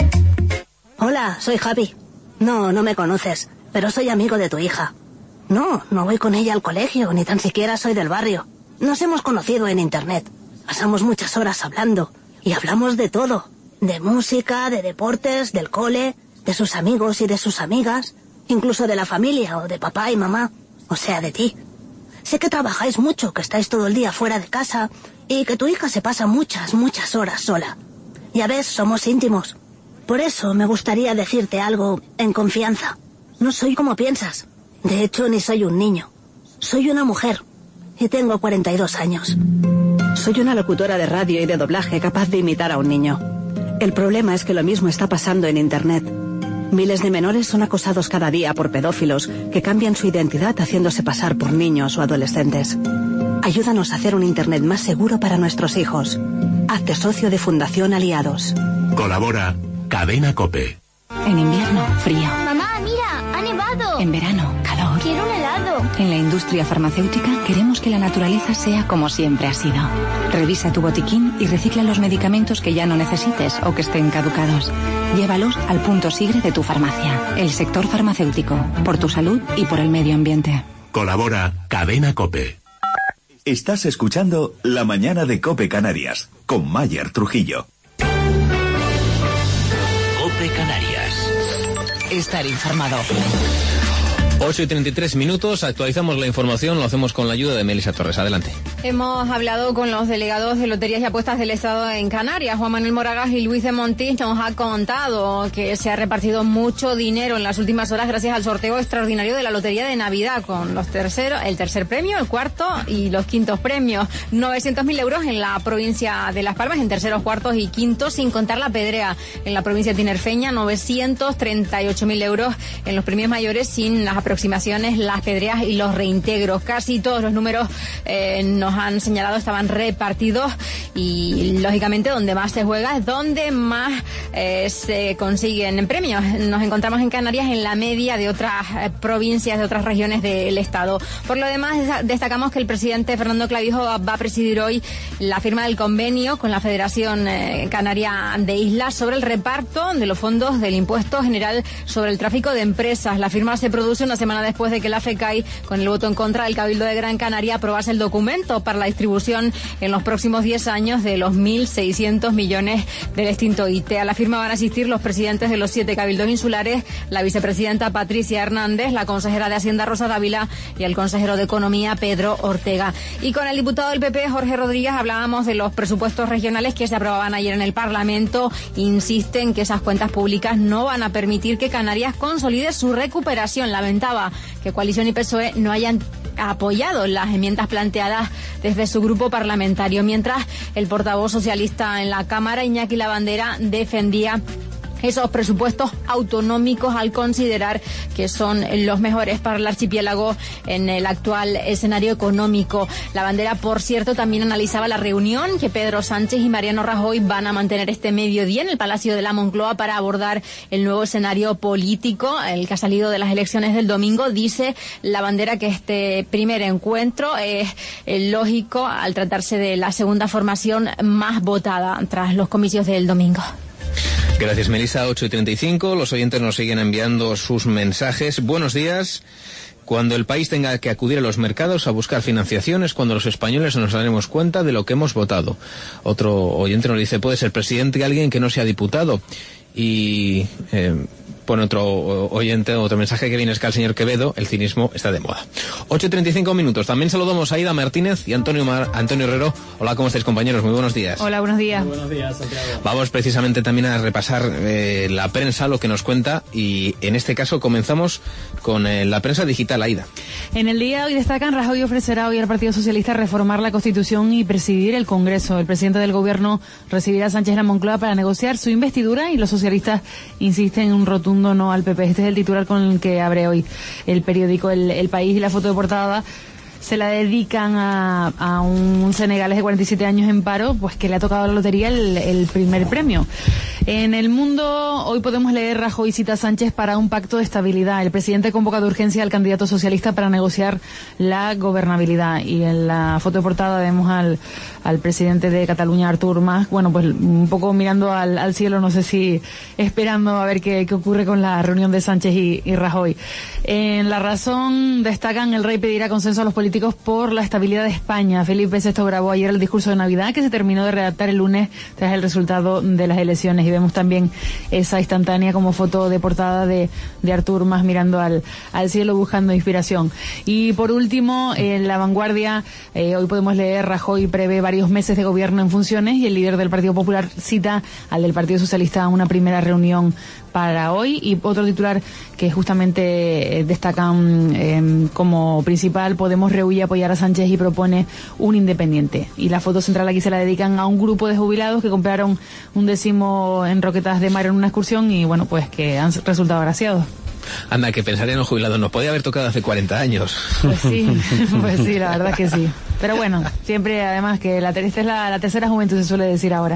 Hola, soy Javi. No, no me conoces, pero soy amigo de tu hija. No, no voy con ella al colegio, ni tan siquiera soy del barrio. Nos hemos conocido en internet. Pasamos muchas horas hablando, y hablamos de todo. De música, de deportes, del cole, de sus amigos y de sus amigas, incluso de la familia o de papá y mamá, o sea, de ti. Sé que trabajáis mucho, que estáis todo el día fuera de casa, y que tu hija se pasa muchas, muchas horas sola. Ya ves, somos íntimos. Por eso me gustaría decirte algo en confianza. No soy como piensas. De hecho, ni soy un niño. Soy una mujer. Y tengo cuarenta y dos años. Soy una locutora de radio y de doblaje capaz de imitar a un niño. El problema es que lo mismo está pasando en Internet. Miles de menores son acosados cada día por pedófilos que cambian su identidad haciéndose pasar por niños o adolescentes. Ayúdanos a hacer un Internet más seguro para nuestros hijos. Hazte socio de Fundación Aliados. Colabora Cadena COPE. En invierno, frío. Mamá, mira, ha nevado. En verano, calor. Quiero un helado. En la industria farmacéutica queremos que la naturaleza sea como siempre ha sido. Revisa tu botiquín y recicla los medicamentos que ya no necesites o que estén caducados. Llévalos al punto Sigre de tu farmacia. El sector farmacéutico, por tu salud y por el medio ambiente. Colabora Cadena COPE. Estás escuchando La Mañana de COPE Canarias, con Mayer Trujillo. COPE Canarias. Estar informado. ocho y treinta y tres minutos, actualizamos la información, lo hacemos con la ayuda de Melissa Torres. Adelante. Hemos hablado con los delegados de Loterías y Apuestas del Estado en Canarias. Juan Manuel Moragas y Luis de Montis nos ha contado que se ha repartido mucho dinero en las últimas horas gracias al sorteo extraordinario de la Lotería de Navidad, con los terceros, el tercer premio, el cuarto y los quintos premios. novecientos mil euros en la provincia de Las Palmas, en terceros, cuartos y quintos, sin contar la Pedrea. En la provincia tinerfeña, novecientos treinta y ocho mil euros en los premios mayores, sin las aproximaciones, las pedreas y los reintegros. Casi todos los números eh, nos han señalado estaban repartidos y, lógicamente, donde más se juega es donde más eh, se consiguen premios. Nos encontramos en Canarias en la media de otras eh, provincias, de otras regiones del Estado. Por lo demás, destacamos que el presidente Fernando Clavijo va a presidir hoy la firma del convenio con la Federación eh, Canaria de Islas sobre el reparto de los fondos del Impuesto General sobre el Tráfico de Empresas. La firma se produce una semana después de que la FECAI, con el voto en contra del Cabildo de Gran Canaria, aprobase el documento presupuesto para la distribución en los próximos diez años de los mil seiscientos millones del extinto I T E. A la firma van a asistir los presidentes de los siete cabildos insulares, la vicepresidenta Patricia Hernández, la consejera de Hacienda Rosa Dávila y el consejero de Economía Pedro Ortega. Y con el diputado del P P, Jorge Rodríguez, hablábamos de los presupuestos regionales que se aprobaban ayer en el Parlamento. Insisten que esas cuentas públicas no van a permitir que Canarias consolide su recuperación. Lamentaba que Coalición y P S O E no hayan apoyado las enmiendas planteadas desde su grupo parlamentario, mientras el portavoz socialista en la Cámara, Iñaki Lavandera, defendía esos presupuestos autonómicos al considerar que son los mejores para el archipiélago en el actual escenario económico. Lavandera, por cierto, también analizaba la reunión que Pedro Sánchez y Mariano Rajoy van a mantener este mediodía en el Palacio de la Moncloa para abordar el nuevo escenario político, el que ha salido de las elecciones del domingo. Dice Lavandera que este primer encuentro es lógico al tratarse de la segunda formación más votada tras los comicios del domingo. Gracias, Melissa. ocho y treinta y cinco. Los oyentes nos siguen enviando sus mensajes. Buenos días. Cuando el país tenga que acudir a los mercados a buscar financiaciones, cuando los españoles nos daremos cuenta de lo que hemos votado. Otro oyente nos dice, puede ser presidente alguien que no sea diputado. Y eh, pone otro oyente, otro mensaje que viene es que al señor Quevedo el cinismo está de moda. ocho y treinta y cinco minutos. También saludamos a Aida Martínez y Antonio Mar, Antonio Herrero. Hola, ¿cómo estáis, compañeros? Muy buenos días. Hola, buenos días. Muy buenos días, Santiago. Vamos precisamente también a repasar eh, la prensa, lo que nos cuenta, y en este caso comenzamos con eh, la prensa digital, Aida. En el día de hoy destacan, Rajoy ofrecerá hoy al Partido Socialista reformar la Constitución y presidir el Congreso. El presidente del Gobierno recibirá a Sánchez en la Moncloa para negociar su investidura y los socialistas insisten en un rotundo no al P P. Este es el titular con el que abre hoy el periódico El, el País, y la foto de portada se la dedican a, a un senegalés de cuarenta y siete años en paro, pues que le ha tocado a la lotería el, el primer premio. En El Mundo hoy podemos leer, Rajoy cita a Sánchez para un pacto de estabilidad. El presidente convoca de urgencia al candidato socialista para negociar la gobernabilidad. Y en la foto de portada vemos al, al presidente de Cataluña, Artur Mas, bueno, pues un poco mirando al, al cielo, no sé si esperando a ver qué, qué ocurre con la reunión de Sánchez y, y Rajoy. En La Razón destacan, el rey pedirá consenso a los políticos por la estabilidad de España. Felipe sexto grabó ayer el discurso de Navidad que se terminó de redactar el lunes tras el resultado de las elecciones, y vemos también esa instantánea como foto de portada de, de Artur Mas mirando al, al cielo buscando inspiración. Y por último, en La Vanguardia, eh, hoy podemos leer, Rajoy prevé varios meses de gobierno en funciones, y el líder del Partido Popular cita al del Partido Socialista a una primera reunión para hoy. Y otro titular que justamente eh, destacan eh, como principal, Podemos rehuye apoyar a Sánchez y propone un independiente. Y la foto central aquí se la dedican a un grupo de jubilados que compraron un décimo en Roquetas de Mar en una excursión y bueno, pues que han resultado agraciados. Anda, que pensarían los jubilados, nos podía haber tocado hace cuarenta años. Pues sí, pues sí, la verdad que sí. Pero bueno, siempre además que la, esta es la, la tercera juventud, se suele decir ahora.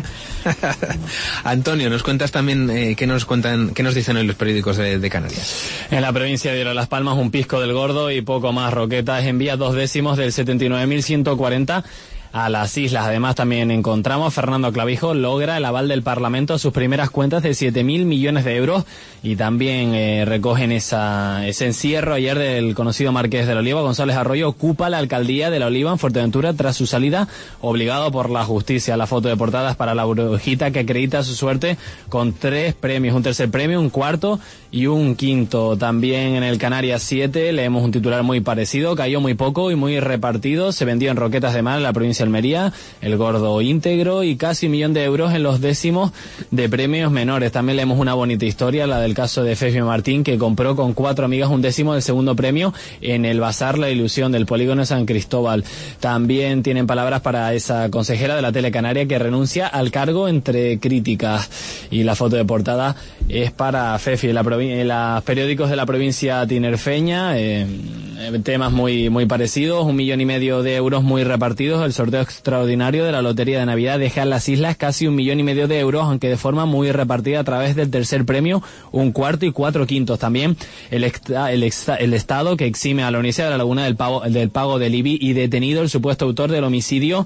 Antonio, nos cuentas también eh, qué nos cuentan, qué nos dicen hoy los periódicos de, de Canarias. En la provincia de Las Palmas, un pisco del Gordo y poco más. Roquetas envía dos décimos del setenta y nueve mil ciento cuarenta a las islas. Además, también encontramos Fernando Clavijo logra el aval del Parlamento a sus primeras cuentas de siete mil millones de euros, y también eh, recogen esa, ese encierro ayer del conocido Marqués de la Oliva. González Arroyo ocupa la alcaldía de la Oliva en Fuerteventura tras su salida obligado por la justicia. La foto de portada es para la brujita que acredita su suerte con tres premios, un tercer premio, un cuarto y un quinto. También en el Canarias siete leemos un titular muy parecido, cayó muy poco y muy repartido, se vendió en Roquetas de Mar, en la provincia de Almería, el Gordo íntegro, y casi un millón de euros en los décimos de premios menores. También leemos una bonita historia, la del caso de Fefi Martín, que compró con cuatro amigas un décimo del segundo premio en el Bazar La Ilusión del polígono de San Cristóbal. También tienen palabras para esa consejera de la Tele Canaria que renuncia al cargo entre críticas, y la foto de portada es para Fefi. En, la en los periódicos de la provincia tinerfeña, eh, temas muy, muy parecidos, un millón y medio de euros muy repartidos. El sorteo extraordinario de la Lotería de Navidad deja en las islas casi un millón y medio de euros, aunque de forma muy repartida a través del tercer premio, un cuarto y cuatro quintos. También el, extra, el, extra, el Estado que exime a la Universidad de la Laguna del pago del, pago del I B I y detenido el supuesto autor del homicidio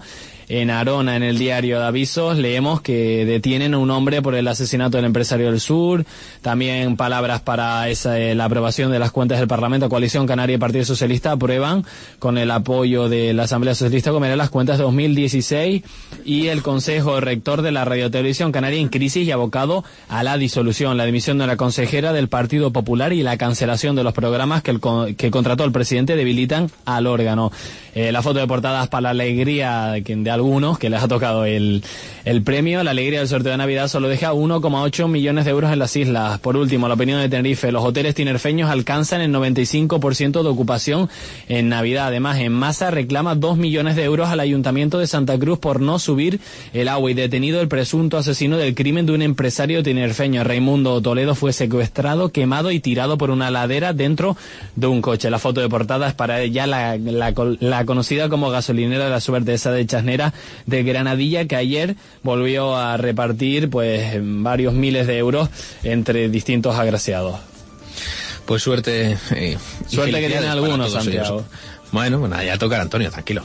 En Arona, en el diario de Avisos, leemos que detienen a un hombre por el asesinato del empresario del Sur. También palabras para esa, eh, la aprobación de las cuentas del Parlamento. Coalición Canaria y Partido Socialista aprueban, con el apoyo de la Asamblea Socialista, como eran las cuentas de dos mil dieciséis, y el Consejo Rector de la Radiotelevisión Canaria en crisis y abocado a la disolución, la dimisión de la consejera del Partido Popular y la cancelación de los programas que, el, que contrató el presidente debilitan al órgano. Eh, la foto de portada es para la alegría de, de algunos que les ha tocado el, el premio. La alegría del sorteo de Navidad solo deja uno coma ocho millones de euros en las islas. Por último, la opinión de Tenerife. Los hoteles tinerfeños alcanzan el noventa y cinco por ciento de ocupación en Navidad. Además, en masa reclama dos millones de euros al Ayuntamiento de Santa Cruz por no subir el agua. Y detenido el presunto asesino del crimen de un empresario tinerfeño. Raimundo Toledo fue secuestrado, quemado y tirado por una ladera dentro de un coche. La foto de portada es para ella la, la, la conocida como gasolinera de la suerte, esa de Chasnera de Granadilla, que ayer volvió a repartir pues varios miles de euros entre distintos agraciados. Pues suerte. Eh, suerte que tienen algunos, Santiago. Ellos. Bueno, bueno, ya tocará Antonio, tranquilo.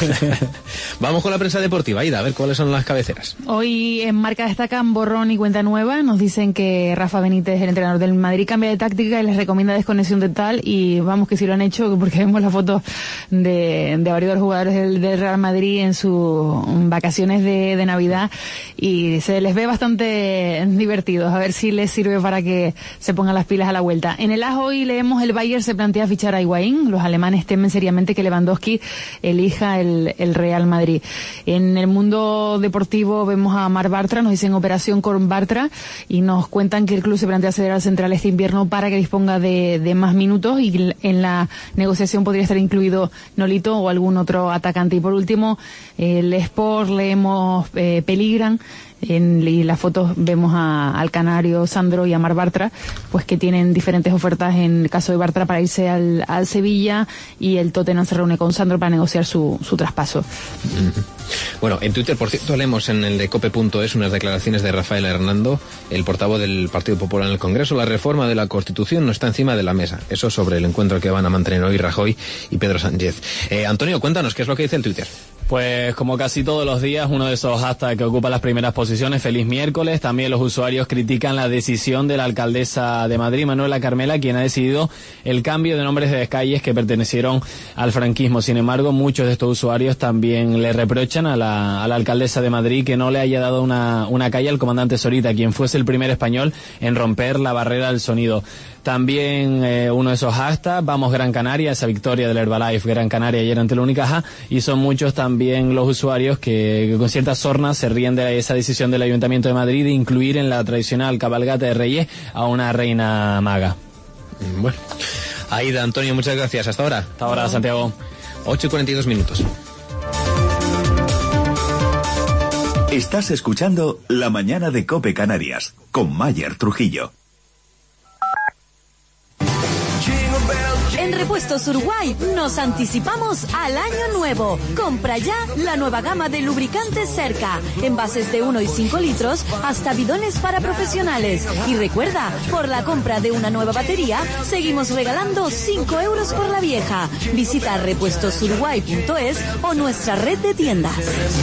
Vamos con la prensa deportiva, Ida, a ver cuáles son las cabeceras. Hoy en Marca destacan borrón y cuenta nueva. Nos dicen que Rafa Benítez, el entrenador del Madrid, cambia de táctica y les recomienda desconexión total. Y vamos que sí lo han hecho, porque vemos la foto de, de varios de los jugadores del, del Real Madrid en sus vacaciones de, de Navidad y se les ve bastante divertidos. A ver si les sirve para que se pongan las pilas a la vuelta. En el A S hoy leemos el Bayern se plantea fichar a Higuaín. Los alemanes temen seriamente que Lewandowski elija el, el Real Madrid. En el mundo deportivo vemos a Marc Bartra, nos dicen operación con Bartra y nos cuentan que el club se plantea ceder al central este invierno para que disponga de, de más minutos y en la negociación podría estar incluido Nolito o algún otro atacante. Y por último, el Sport leemos eh, Peligran. En y las fotos vemos a, al canario Sandro y a Marc Bartra, pues que tienen diferentes ofertas en el caso de Bartra para irse al, al Sevilla, y el Tottenham se reúne con Sandro para negociar su, su traspaso. Mm-hmm. Bueno, en Twitter, por cierto, leemos en el de cope punto es unas declaraciones de Rafael Hernando, el portavoz del Partido Popular en el Congreso. La reforma de la Constitución no está encima de la mesa. Eso sobre el encuentro que van a mantener hoy Rajoy y Pedro Sánchez. Eh, Antonio, cuéntanos, ¿qué es lo que dice el Twitter? Pues como casi todos los días, uno de esos hashtags que ocupa las primeras posiciones, feliz miércoles. También los usuarios critican la decisión de la alcaldesa de Madrid, Manuela Carmela, quien ha decidido el cambio de nombres de calles que pertenecieron al franquismo. Sin embargo, muchos de estos usuarios también le reprochan a la, a la alcaldesa de Madrid que no le haya dado una, una calle al comandante Zorita, quien fuese el primer español en romper la barrera del sonido. También eh, uno de esos hashtags, vamos Gran Canaria, esa victoria del Herbalife Gran Canaria ayer ante la Unicaja, y son muchos también los usuarios que, que con cierta sorna se ríen de esa decisión del Ayuntamiento de Madrid de incluir en la tradicional cabalgata de Reyes a una reina maga. Bueno, Aida, Antonio, muchas gracias. Hasta ahora. Hasta ahora, Santiago. ocho y cuarenta y dos minutos. Estás escuchando La Mañana de COPE Canarias con Mayer Trujillo. En Repuestos Uruguay nos anticipamos al año nuevo. Compra ya la nueva gama de lubricantes Cerca. Envases de uno y cinco litros hasta bidones para profesionales. Y recuerda, por la compra de una nueva batería, seguimos regalando cinco euros por la vieja. Visita repuestos uruguay punto es o nuestra red de tiendas.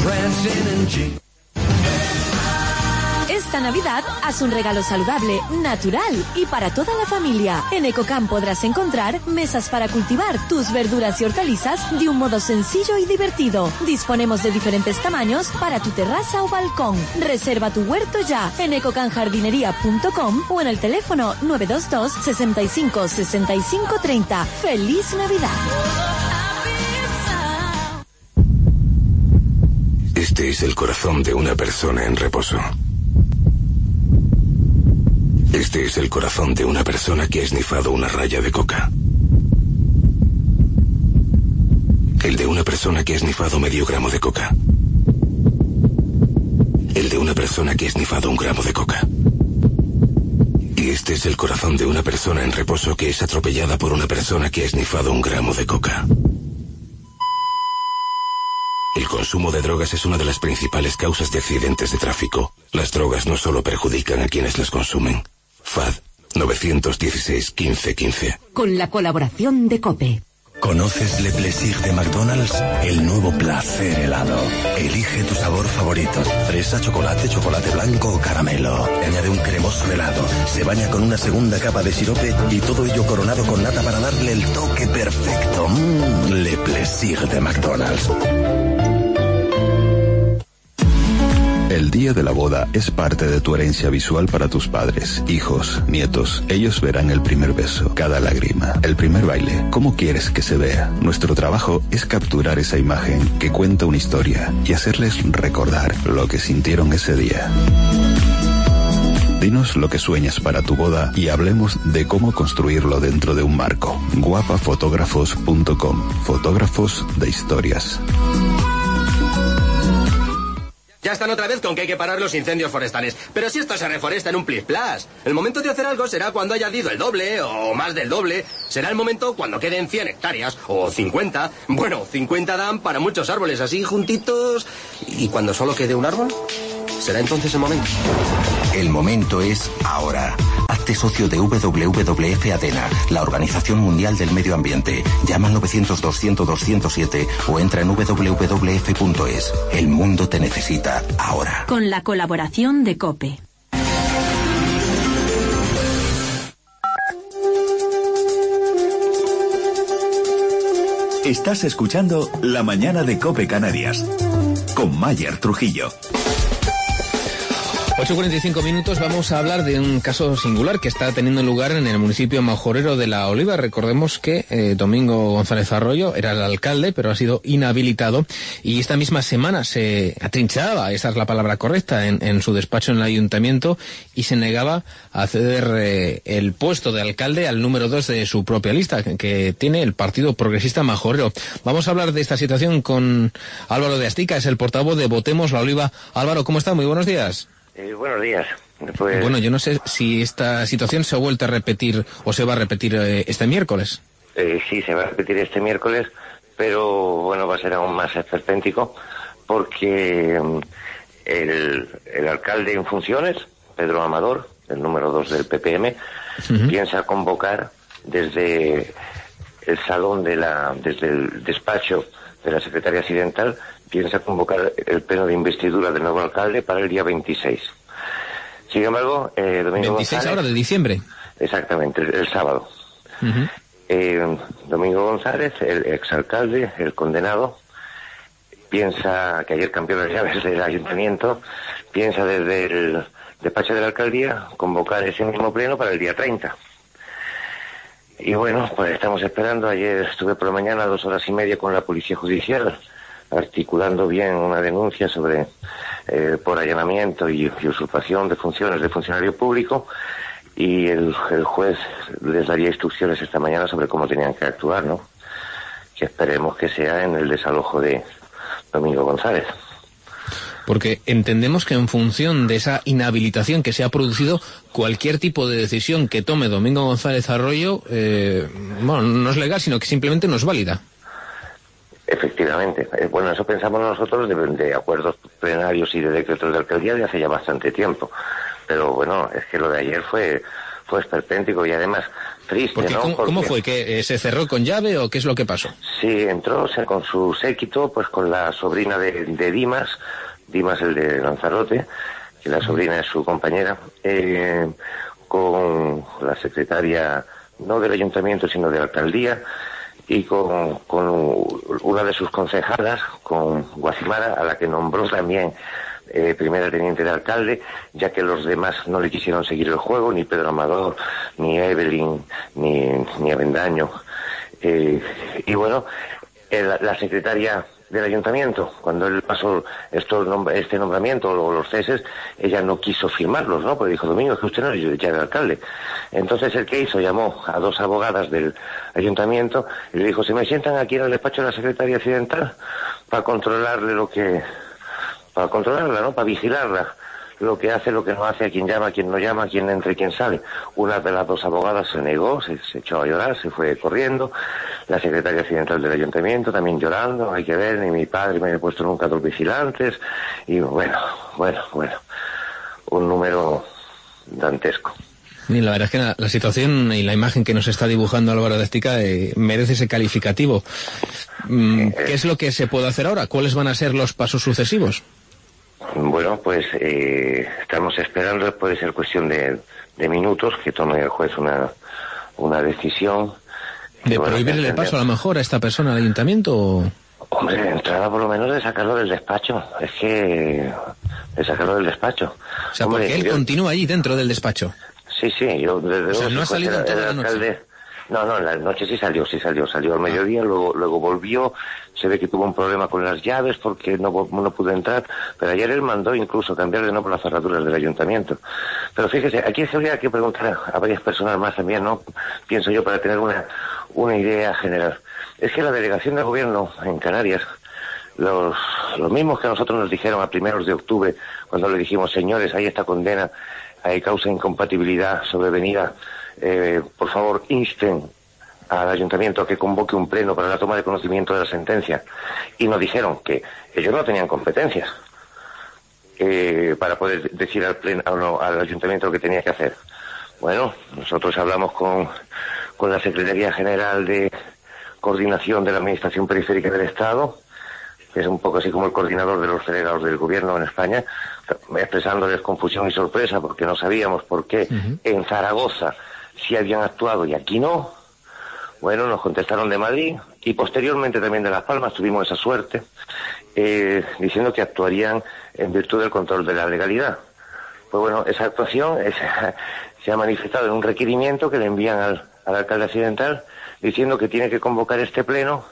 Esta Navidad, haz un regalo saludable, natural y para toda la familia. En Ecocam podrás encontrar mesas para cultivar tus verduras y hortalizas de un modo sencillo y divertido. Disponemos de diferentes tamaños para tu terraza o balcón. Reserva tu huerto ya en ecocam jardinería punto com o en el teléfono nueve dos dos, sesenta y cinco, sesenta y cinco, treinta. ¡Feliz Navidad! Este es el corazón de una persona en reposo. Este es el corazón de una persona que ha esnifado una raya de coca. El de una persona que ha esnifado medio gramo de coca. El de una persona que ha esnifado un gramo de coca. Y este es el corazón de una persona en reposo que es atropellada por una persona que ha esnifado un gramo de coca. El consumo de drogas es una de las principales causas de accidentes de tráfico. Las drogas no solo perjudican a quienes las consumen. F A D nueve uno seis, quince, quince. Con la colaboración de COPE. Con ¿Conoces Le Plaisir de McDonald's? El nuevo placer helado. Elige tu sabor favorito. Fresa, chocolate, chocolate blanco o caramelo. Añade un cremoso helado. Se baña con una segunda capa de sirope y todo ello coronado con nata para darle el toque perfecto. Mmm, Le Plaisir de McDonald's. El día de la boda es parte de tu herencia visual para tus padres, hijos, nietos. Ellos verán el primer beso, cada lágrima, el primer baile. ¿Cómo quieres que se vea? Nuestro trabajo es capturar esa imagen que cuenta una historia y hacerles recordar lo que sintieron ese día. Dinos lo que sueñas para tu boda y hablemos de cómo construirlo dentro de un marco. guapafotógrafos punto com. Fotógrafos de historias. Ya están otra vez con que hay que parar los incendios forestales. Pero si esto se reforesta en un plis plas. El momento de hacer algo será cuando haya ardido el doble o más del doble. Será el momento cuando queden cien hectáreas o cincuenta. Bueno, cincuenta dan para muchos árboles así juntitos. ¿Y cuando solo quede un árbol? ¿Será entonces el momento? El momento es ahora. Hazte socio de W W F ADENA, la Organización Mundial del Medio Ambiente. Llama al novecientos doscientos doscientos siete o entra en w w f punto es. El mundo te necesita ahora. Con la colaboración de COPE. Estás escuchando La Mañana de COPE Canarias con Mayer Trujillo. ocho cuarenta y cinco minutos, vamos a hablar de un caso singular que está teniendo lugar en el municipio majorero de La Oliva. Recordemos que eh, Domingo González Arroyo era el alcalde, pero ha sido inhabilitado y esta misma semana se atrincheraba, esa es la palabra correcta, en, en su despacho en el ayuntamiento y se negaba a ceder eh, el puesto de alcalde al número dos de su propia lista, que, que tiene el Partido Progresista Majorero. Vamos a hablar de esta situación con Álvaro de Astica, es el portavoz de Votemos La Oliva. Álvaro, ¿cómo está? Muy buenos días. Eh, buenos días. Pues... Bueno, yo no sé si esta situación se ha vuelto a repetir o se va a repetir eh, este miércoles. Eh, sí, se va a repetir este miércoles, pero bueno, va a ser aún más esperpéntico porque um, el, el alcalde en funciones, Pedro Amador, el número dos del P P M, uh-huh. piensa convocar desde el salón de la, desde el despacho de la secretaria accidental, piensa convocar el pleno de investidura del nuevo alcalde para el día veintiséis. Sin embargo, eh, Domingo veintiséis González, ahora de diciembre. Exactamente, el, el sábado. Uh-huh. Eh, Domingo González, el exalcalde, el condenado, piensa que ayer cambió las llaves del ayuntamiento, piensa desde el despacho de la alcaldía convocar ese mismo pleno para el día treinta. Y bueno, pues estamos esperando. Ayer estuve por la mañana dos horas y media con la Policía Judicial articulando bien una denuncia sobre eh, por allanamiento y, y usurpación de funciones de funcionario público y el, el juez les daría instrucciones esta mañana sobre cómo tenían que actuar, ¿no? Que esperemos que sea en el desalojo de Domingo González. Porque entendemos que en función de esa inhabilitación que se ha producido, cualquier tipo de decisión que tome Domingo González Arroyo, eh, bueno, no es legal, sino que simplemente no es válida. Efectivamente. Eh, bueno, eso pensamos nosotros de, de acuerdos plenarios y de decretos de alcaldía de hace ya bastante tiempo. Pero bueno, es que lo de ayer fue fue esperpéntico y además triste, Porque, ¿no? ¿cómo, Porque, ¿Cómo fue? ¿Que eh, se cerró con llave o qué es lo que pasó? Sí, entró o sea, con su séquito, pues con la sobrina de, de Dimas, Dimas el de Lanzarote, que la sobrina es su compañera, eh, con la secretaria, no del ayuntamiento, sino de la alcaldía, y con, con una de sus concejalas, con Guasimara, a la que nombró también eh, primera teniente de alcalde, ya que los demás no le quisieron seguir el juego, ni Pedro Amador, ni Evelyn, ni, ni Avendaño. Eh, y bueno, el, la secretaria del ayuntamiento, cuando él pasó estos nombr- este nombramiento o los ceses, ella no quiso firmarlos, ¿no? Porque dijo, Domingo, es que usted no es ya el alcalde. Entonces el que hizo, llamó a dos abogadas del ayuntamiento y le dijo, se me sientan aquí en el despacho de la secretaria accidental para controlarle lo que, para controlarla, ¿no? Para vigilarla, lo que hace, lo que no hace, a quien llama, a quien no llama, a quien entra y quien sale. Una de las dos abogadas se negó, se, se echó a llorar, se fue corriendo. La secretaria accidental del ayuntamiento también llorando, hay que ver, ni mi padre me había puesto nunca dos vigilantes. Y bueno, bueno, bueno, un número dantesco. Bien, la verdad es que la, la situación y la imagen que nos está dibujando Álvaro de Estica eh, merece ese calificativo. Mm, ¿Qué es lo que se puede hacer ahora? ¿Cuáles van a ser los pasos sucesivos? Bueno, pues eh, estamos esperando, puede ser cuestión de, de minutos, que tome el juez una, una decisión. ¿De bueno, prohibirle el paso a lo mejor a esta persona al ayuntamiento? O... Hombre, de entrada por lo menos de sacarlo del despacho. Es que... de sacarlo del despacho. O sea, Hombre, porque él yo... continúa allí dentro del despacho. Sí, sí, yo desde o sea, luego... no ha salido en toda la noche. Alcalde... No, no, en la noche sí salió, sí salió, salió al mediodía, luego luego volvió, se ve que tuvo un problema con las llaves porque no, no pudo entrar, pero ayer él mandó incluso cambiar de nombre las cerraduras del ayuntamiento. Pero fíjese, aquí se habría que preguntar a varias personas más también, ¿no? Pienso yo, para tener una, una idea general. Es que la delegación de gobierno en Canarias, los, los mismos que a nosotros nos dijeron a primeros de octubre, cuando le dijimos, señores, hay esta condena, hay causa de incompatibilidad sobrevenida, Eh, por favor, insten al ayuntamiento a que convoque un pleno para la toma de conocimiento de la sentencia. Y nos dijeron que ellos no tenían competencias eh, para poder decir al pleno, no, al ayuntamiento lo que tenía que hacer. Bueno, nosotros hablamos con, con la Secretaría General de Coordinación de la Administración Periférica del Estado, que es un poco así como el coordinador de los delegados del gobierno en España, expresándoles confusión y sorpresa porque no sabíamos por qué uh-huh. en Zaragoza sí habían actuado y aquí no. Bueno, nos contestaron de Madrid y posteriormente también de Las Palmas, tuvimos esa suerte, eh, diciendo que actuarían en virtud del control de la legalidad. Pues bueno, esa actuación es, se ha manifestado en un requerimiento que le envían al, al alcalde accidental diciendo que tiene que convocar este pleno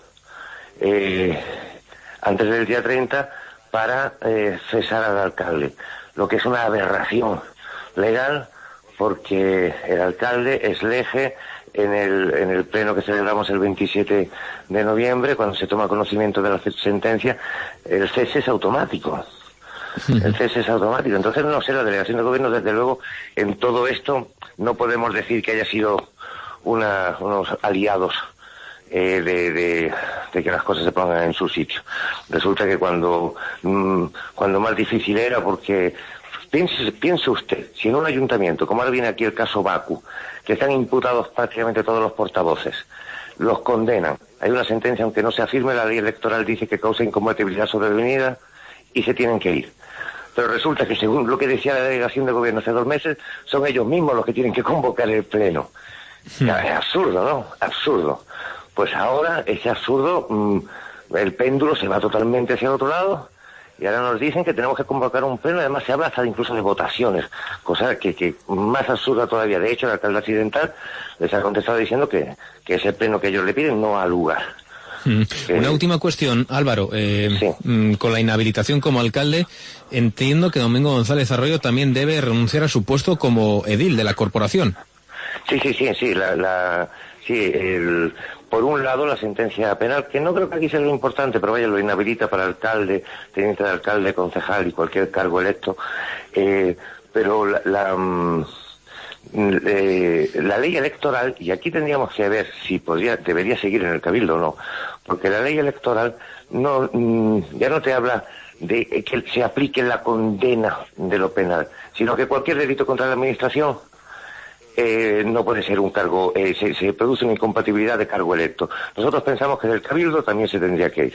eh, antes del día treinta para eh, cesar al alcalde, lo que es una aberración legal, porque el alcalde es lege en el, en el pleno que celebramos el veintisiete de noviembre, cuando se toma conocimiento de la sentencia, el cese es automático. El cese es automático. Entonces, no sé, la delegación de gobierno, desde luego, en todo esto no podemos decir que haya sido una, unos aliados eh, de, de, de que las cosas se pongan en su sitio. Resulta que cuando, mmm, cuando más difícil era, porque... Piense, piense usted, si en un ayuntamiento, como ahora viene aquí el caso Baku, que están imputados prácticamente todos los portavoces, los condenan, hay una sentencia, aunque no se afirme, la ley electoral dice que causa incompatibilidad sobrevenida y se tienen que ir. Pero resulta que, según lo que decía la delegación de gobierno hace dos meses, son ellos mismos los que tienen que convocar el pleno. Hmm. Ya, es absurdo, ¿no? Absurdo. Pues ahora, ese absurdo, mmm, el péndulo se va totalmente hacia el otro lado. Y ahora nos dicen que tenemos que convocar un pleno, además se habla hasta incluso de votaciones, cosa que, que más absurda todavía. De hecho, el alcalde accidental les ha contestado diciendo que, que ese pleno que ellos le piden no ha lugar. Mm. Eh, Una última cuestión, Álvaro. Eh, sí. mm, con la inhabilitación como alcalde, entiendo que Domingo González Arroyo también debe renunciar a su puesto como edil de la corporación. Sí, sí, sí, sí, la... la sí, el... Por un lado, la sentencia penal, que no creo que aquí sea lo importante, pero vaya, lo inhabilita para alcalde, teniente de alcalde, concejal y cualquier cargo electo. Eh, pero la, la, eh, la ley electoral, y aquí tendríamos que ver si podría, debería seguir en el Cabildo o no, porque la ley electoral no, ya no te habla de que se aplique la condena de lo penal, sino que cualquier delito contra la administración Eh, no puede ser un cargo, eh, se, se produce una incompatibilidad de cargo electo. Nosotros pensamos que del Cabildo también se tendría que ir.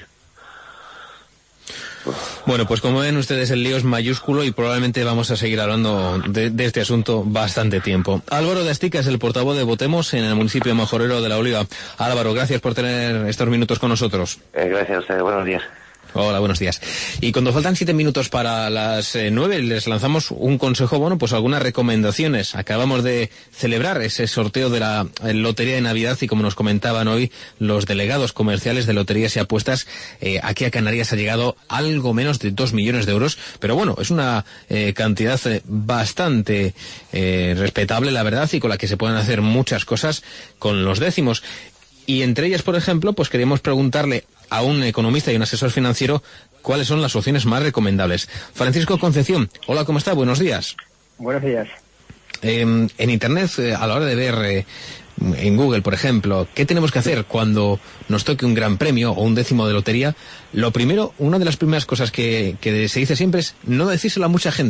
Bueno, pues como ven ustedes, el lío es mayúsculo y probablemente vamos a seguir hablando de, de este asunto bastante tiempo. Álvaro de Estica es el portavoz de Votemos en el municipio majorero de La Oliva. Álvaro, gracias por tener estos minutos con nosotros. Eh, gracias a ustedes, buenos días. Hola, buenos días. Y cuando faltan siete minutos para las eh, nueve, les lanzamos un consejo, bueno, pues algunas recomendaciones. Acabamos de celebrar ese sorteo de la eh, Lotería de Navidad y como nos comentaban hoy los delegados comerciales de Loterías y Apuestas, eh, aquí a Canarias ha llegado algo menos de dos millones de euros, pero bueno, es una eh, cantidad eh, bastante eh, respetable, la verdad, y con la que se pueden hacer muchas cosas con los décimos. Y entre ellas, por ejemplo, pues queríamos preguntarle a un economista y un asesor financiero cuáles son las opciones más recomendables. Francisco Concepción, hola, ¿cómo está? Buenos días. Buenos días. Eh, en Internet, eh, a la hora de ver eh, en Google, por ejemplo, qué tenemos que hacer cuando nos toque un gran premio o un décimo de lotería, lo primero, una de las primeras cosas que, que se dice siempre es no decírselo a mucha gente.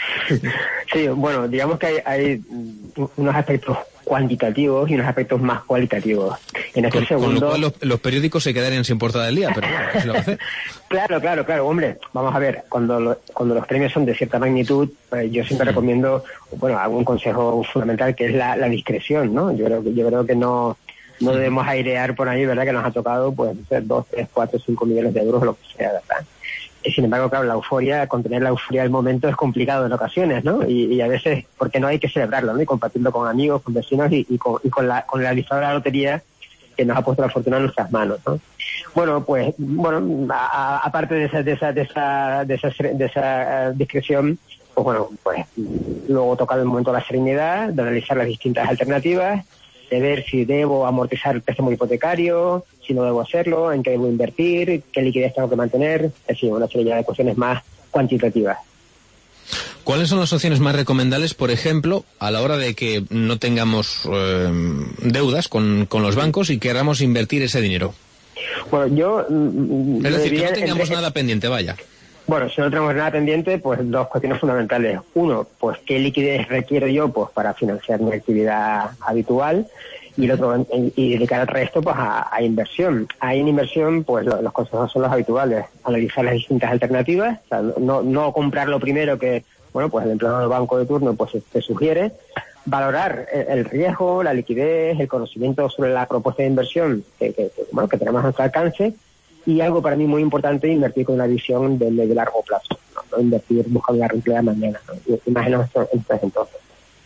Sí, bueno, digamos que hay, hay unos aspectos cuantitativos y unos aspectos más cualitativos. En este con, segundo... con lo cual los, los periódicos se quedarían sin portada del día, pero bueno, ¿qué se lo va a hacer? Claro, claro, claro, hombre, vamos a ver, cuando lo, cuando los premios son de cierta magnitud, pues yo siempre recomiendo, bueno, algún consejo fundamental que es la, la discreción, ¿no? Yo creo que yo creo que no no debemos airear por ahí, ¿verdad? Que nos ha tocado, pues, dos, tres, cuatro, cinco millones de euros o lo que sea, ¿verdad? Sin embargo, claro, la euforia, contener la euforia del momento es complicado en ocasiones, ¿no? Y, y a veces, porque no hay que celebrarlo, ¿no? Y compartirlo con amigos, con vecinos y, y con, y con la con la listadora de la lotería que nos ha puesto la fortuna en nuestras manos, ¿no? Bueno, pues, bueno, a, a, aparte de esa, de esa, de esa, de esa, de esa uh, discreción, pues bueno, pues luego toca el momento de la serenidad, de analizar las distintas alternativas, de ver si debo amortizar el préstamo hipotecario, si no debo hacerlo, en qué debo invertir, qué liquidez tengo que mantener, es decir, una serie de cuestiones más cuantitativas. ¿Cuáles son las opciones más recomendables, por ejemplo, a la hora de que no tengamos eh, deudas con, con los bancos y queramos invertir ese dinero? Bueno, yo... Es decir, que no tengamos nada pendiente, vaya. Bueno, si no tenemos nada pendiente, pues dos cuestiones fundamentales. Uno, pues qué liquidez requiero yo pues para financiar mi actividad habitual, y el otro, y dedicar el resto pues a, a inversión. Ahí en inversión, pues lo, los consejos son los habituales. Analizar las distintas alternativas, o sea, no, no comprar lo primero que, bueno, pues el empleado del banco de turno pues te sugiere. Valorar el, el riesgo, la liquidez, el conocimiento sobre la propuesta de inversión que, que, que, bueno, que tenemos a nuestro alcance. Y algo para mí muy importante, invertir con una visión de medio y largo plazo, ¿no? No invertir buscando la rentabilidad mañana, ¿no? Y más en estos entonces.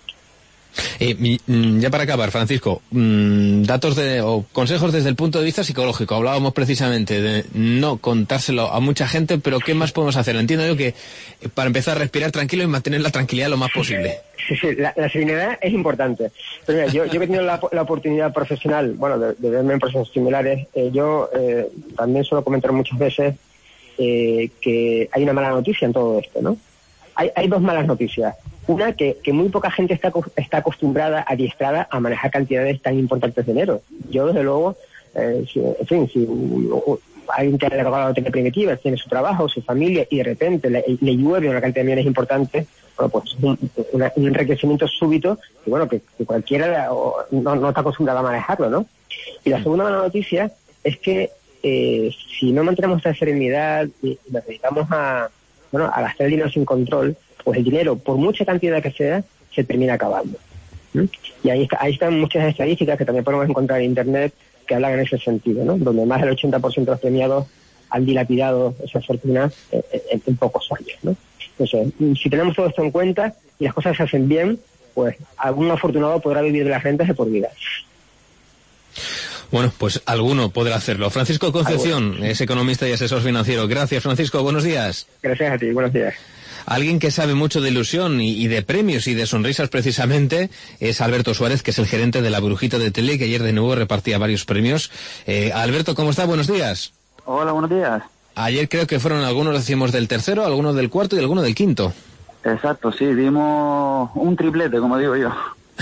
Eh, ya para acabar, Francisco, mmm, datos de, o consejos desde el punto de vista psicológico. Hablábamos precisamente de no contárselo a mucha gente, pero ¿qué más podemos hacer? Entiendo yo que eh, para empezar a respirar tranquilo y mantener la tranquilidad lo más posible. Sí, sí, la, la serenidad es importante. Pero mira, yo, yo que he tenido la, la oportunidad profesional, bueno, de, de verme en procesos similares, eh, yo eh, también suelo comentar muchas veces eh, que hay una mala noticia en todo esto, ¿no? Hay, hay dos malas noticias. Una, que, que muy poca gente está, está acostumbrada, adiestrada a manejar cantidades tan importantes de dinero. Yo, desde luego, eh, si, en fin, si alguien que ha logrado la lotería primitiva, tiene su trabajo, su familia, y de repente le, le llueve una cantidad de millones importante, bueno, pues un, una, un enriquecimiento súbito, y bueno, que, que cualquiera no, no está acostumbrado a manejarlo, ¿no? Y la segunda mala noticia es que eh, si no mantenemos esta serenidad y nos dedicamos a, bueno, a gastar el dinero sin control, pues el dinero, por mucha cantidad que sea, se termina acabando. ¿Mm? Y ahí, está, ahí están muchas estadísticas que también podemos encontrar en Internet que hablan en ese sentido, ¿no? Donde más del ochenta por ciento de los premiados han dilapidado esa fortuna en, en, en pocos años, ¿no? Entonces, si tenemos todo esto en cuenta y las cosas se hacen bien, pues algún afortunado podrá vivir de las rentas de por vida. Bueno, pues alguno podrá hacerlo. Francisco Concepción ¿Alguno? Es economista y asesor financiero. Gracias, Francisco. Buenos días. Gracias a ti. Buenos días. Alguien que sabe mucho de ilusión y, y de premios y de sonrisas precisamente es Alberto Suárez, que es el gerente de la Brujita de Tele, que ayer de nuevo repartía varios premios. Eh, Alberto, ¿cómo está? Buenos días. Hola, buenos días. Ayer creo que fueron algunos, decimos, del tercero, algunos del cuarto y algunos del quinto. Exacto, sí, dimos un triplete, como digo yo.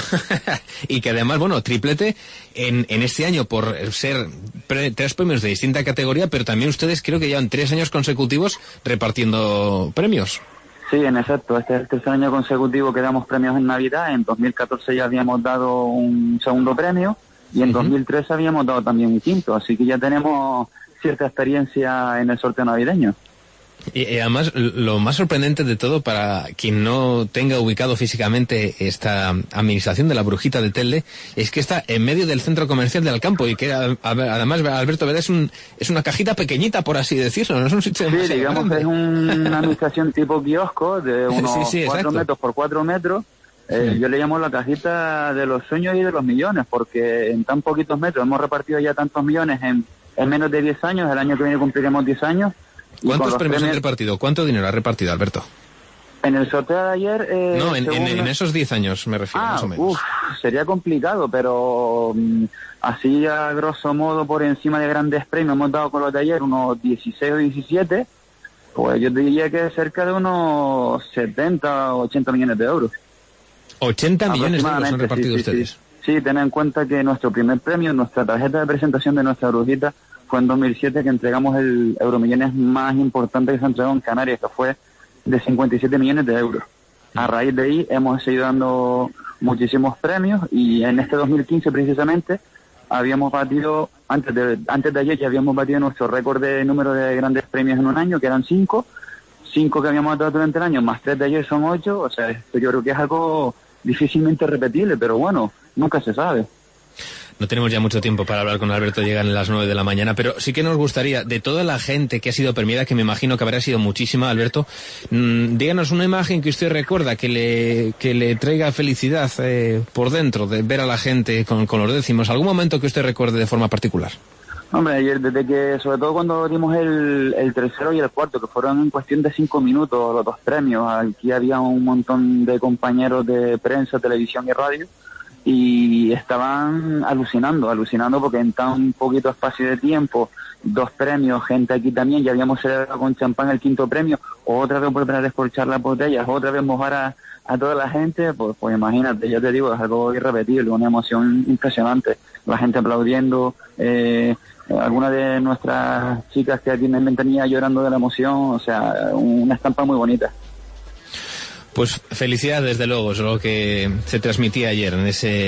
Y que además, bueno, triplete en, en este año por ser pre, tres premios de distinta categoría, pero también ustedes creo que llevan tres años consecutivos repartiendo premios. Sí, en efecto, este es el tercer año consecutivo que damos premios en Navidad. En dos mil catorce ya habíamos dado un segundo premio y en uh-huh. dos mil trece habíamos dado también un quinto, así que ya tenemos cierta experiencia en el sorteo navideño. Y, y además, lo más sorprendente de todo, para quien no tenga ubicado físicamente esta administración de la Brujita de Telde, es que está en medio del centro comercial del Alcampo y que además, Alberto, ¿verdad? Es, un, es una cajita pequeñita, por así decirlo, no es un sitio Sí, digamos grande. Que es un, una administración tipo kiosco de unos sí, sí, cuatro metros por cuatro metros. Eh, sí. Yo le llamo la cajita de los sueños y de los millones, porque en tan poquitos metros hemos repartido ya tantos millones en, en menos de diez años. El año que viene cumpliremos diez años. ¿Cuántos premios, premios han repartido? ¿Cuánto dinero ha repartido, Alberto? En el sorteo de ayer... Eh, no, en, en, en esos diez años me refiero, ah, más o menos. Uf, sería complicado, pero um, así a grosso modo, por encima de grandes premios, hemos dado con los de ayer unos dieciséis o diecisiete, pues yo diría que cerca de unos setenta o ochenta millones de euros. ochenta millones de euros han repartido sí, sí, ustedes. Sí, sí, ten en cuenta que nuestro primer premio, nuestra tarjeta de presentación de nuestra brujita, fue en dos mil siete que entregamos el Euromillones más importante que se ha entregado en Canarias, que fue de cincuenta y siete millones de euros. A raíz de ahí hemos seguido dando muchísimos premios y en este dos mil quince precisamente habíamos batido, antes de antes de ayer ya habíamos batido nuestro récord de número de grandes premios en un año, que eran cinco, cinco que habíamos dado durante el año, más tres de ayer son ocho, o sea, esto yo creo que es algo difícilmente repetible, pero bueno, nunca se sabe. No tenemos ya mucho tiempo para hablar con Alberto, llegan las nueve de la mañana, pero sí que nos gustaría, de toda la gente que ha sido premiada, que me imagino que habrá sido muchísima, Alberto, mmm, díganos una imagen que usted recuerda, que le que le traiga felicidad eh, por dentro, de ver a la gente con, con los décimos, algún momento que usted recuerde de forma particular. Hombre, ayer, desde que, sobre todo cuando dimos el, el tercero y el cuarto, que fueron en cuestión de cinco minutos los dos premios, aquí había un montón de compañeros de prensa, televisión y radio, y estaban alucinando, alucinando porque en tan poquito espacio de tiempo, dos premios, gente aquí también, ya habíamos celebrado con champán el quinto premio, otra vez volver a descorchar las botellas, otra vez mojar a, a toda la gente, pues, pues imagínate, ya te digo, es algo irrepetible, una emoción impresionante, la gente aplaudiendo, eh, algunas de nuestras chicas que aquí en Ventanilla llorando de la emoción, o sea, una estampa muy bonita. Pues felicidades, desde luego, es lo que se transmitía ayer en ese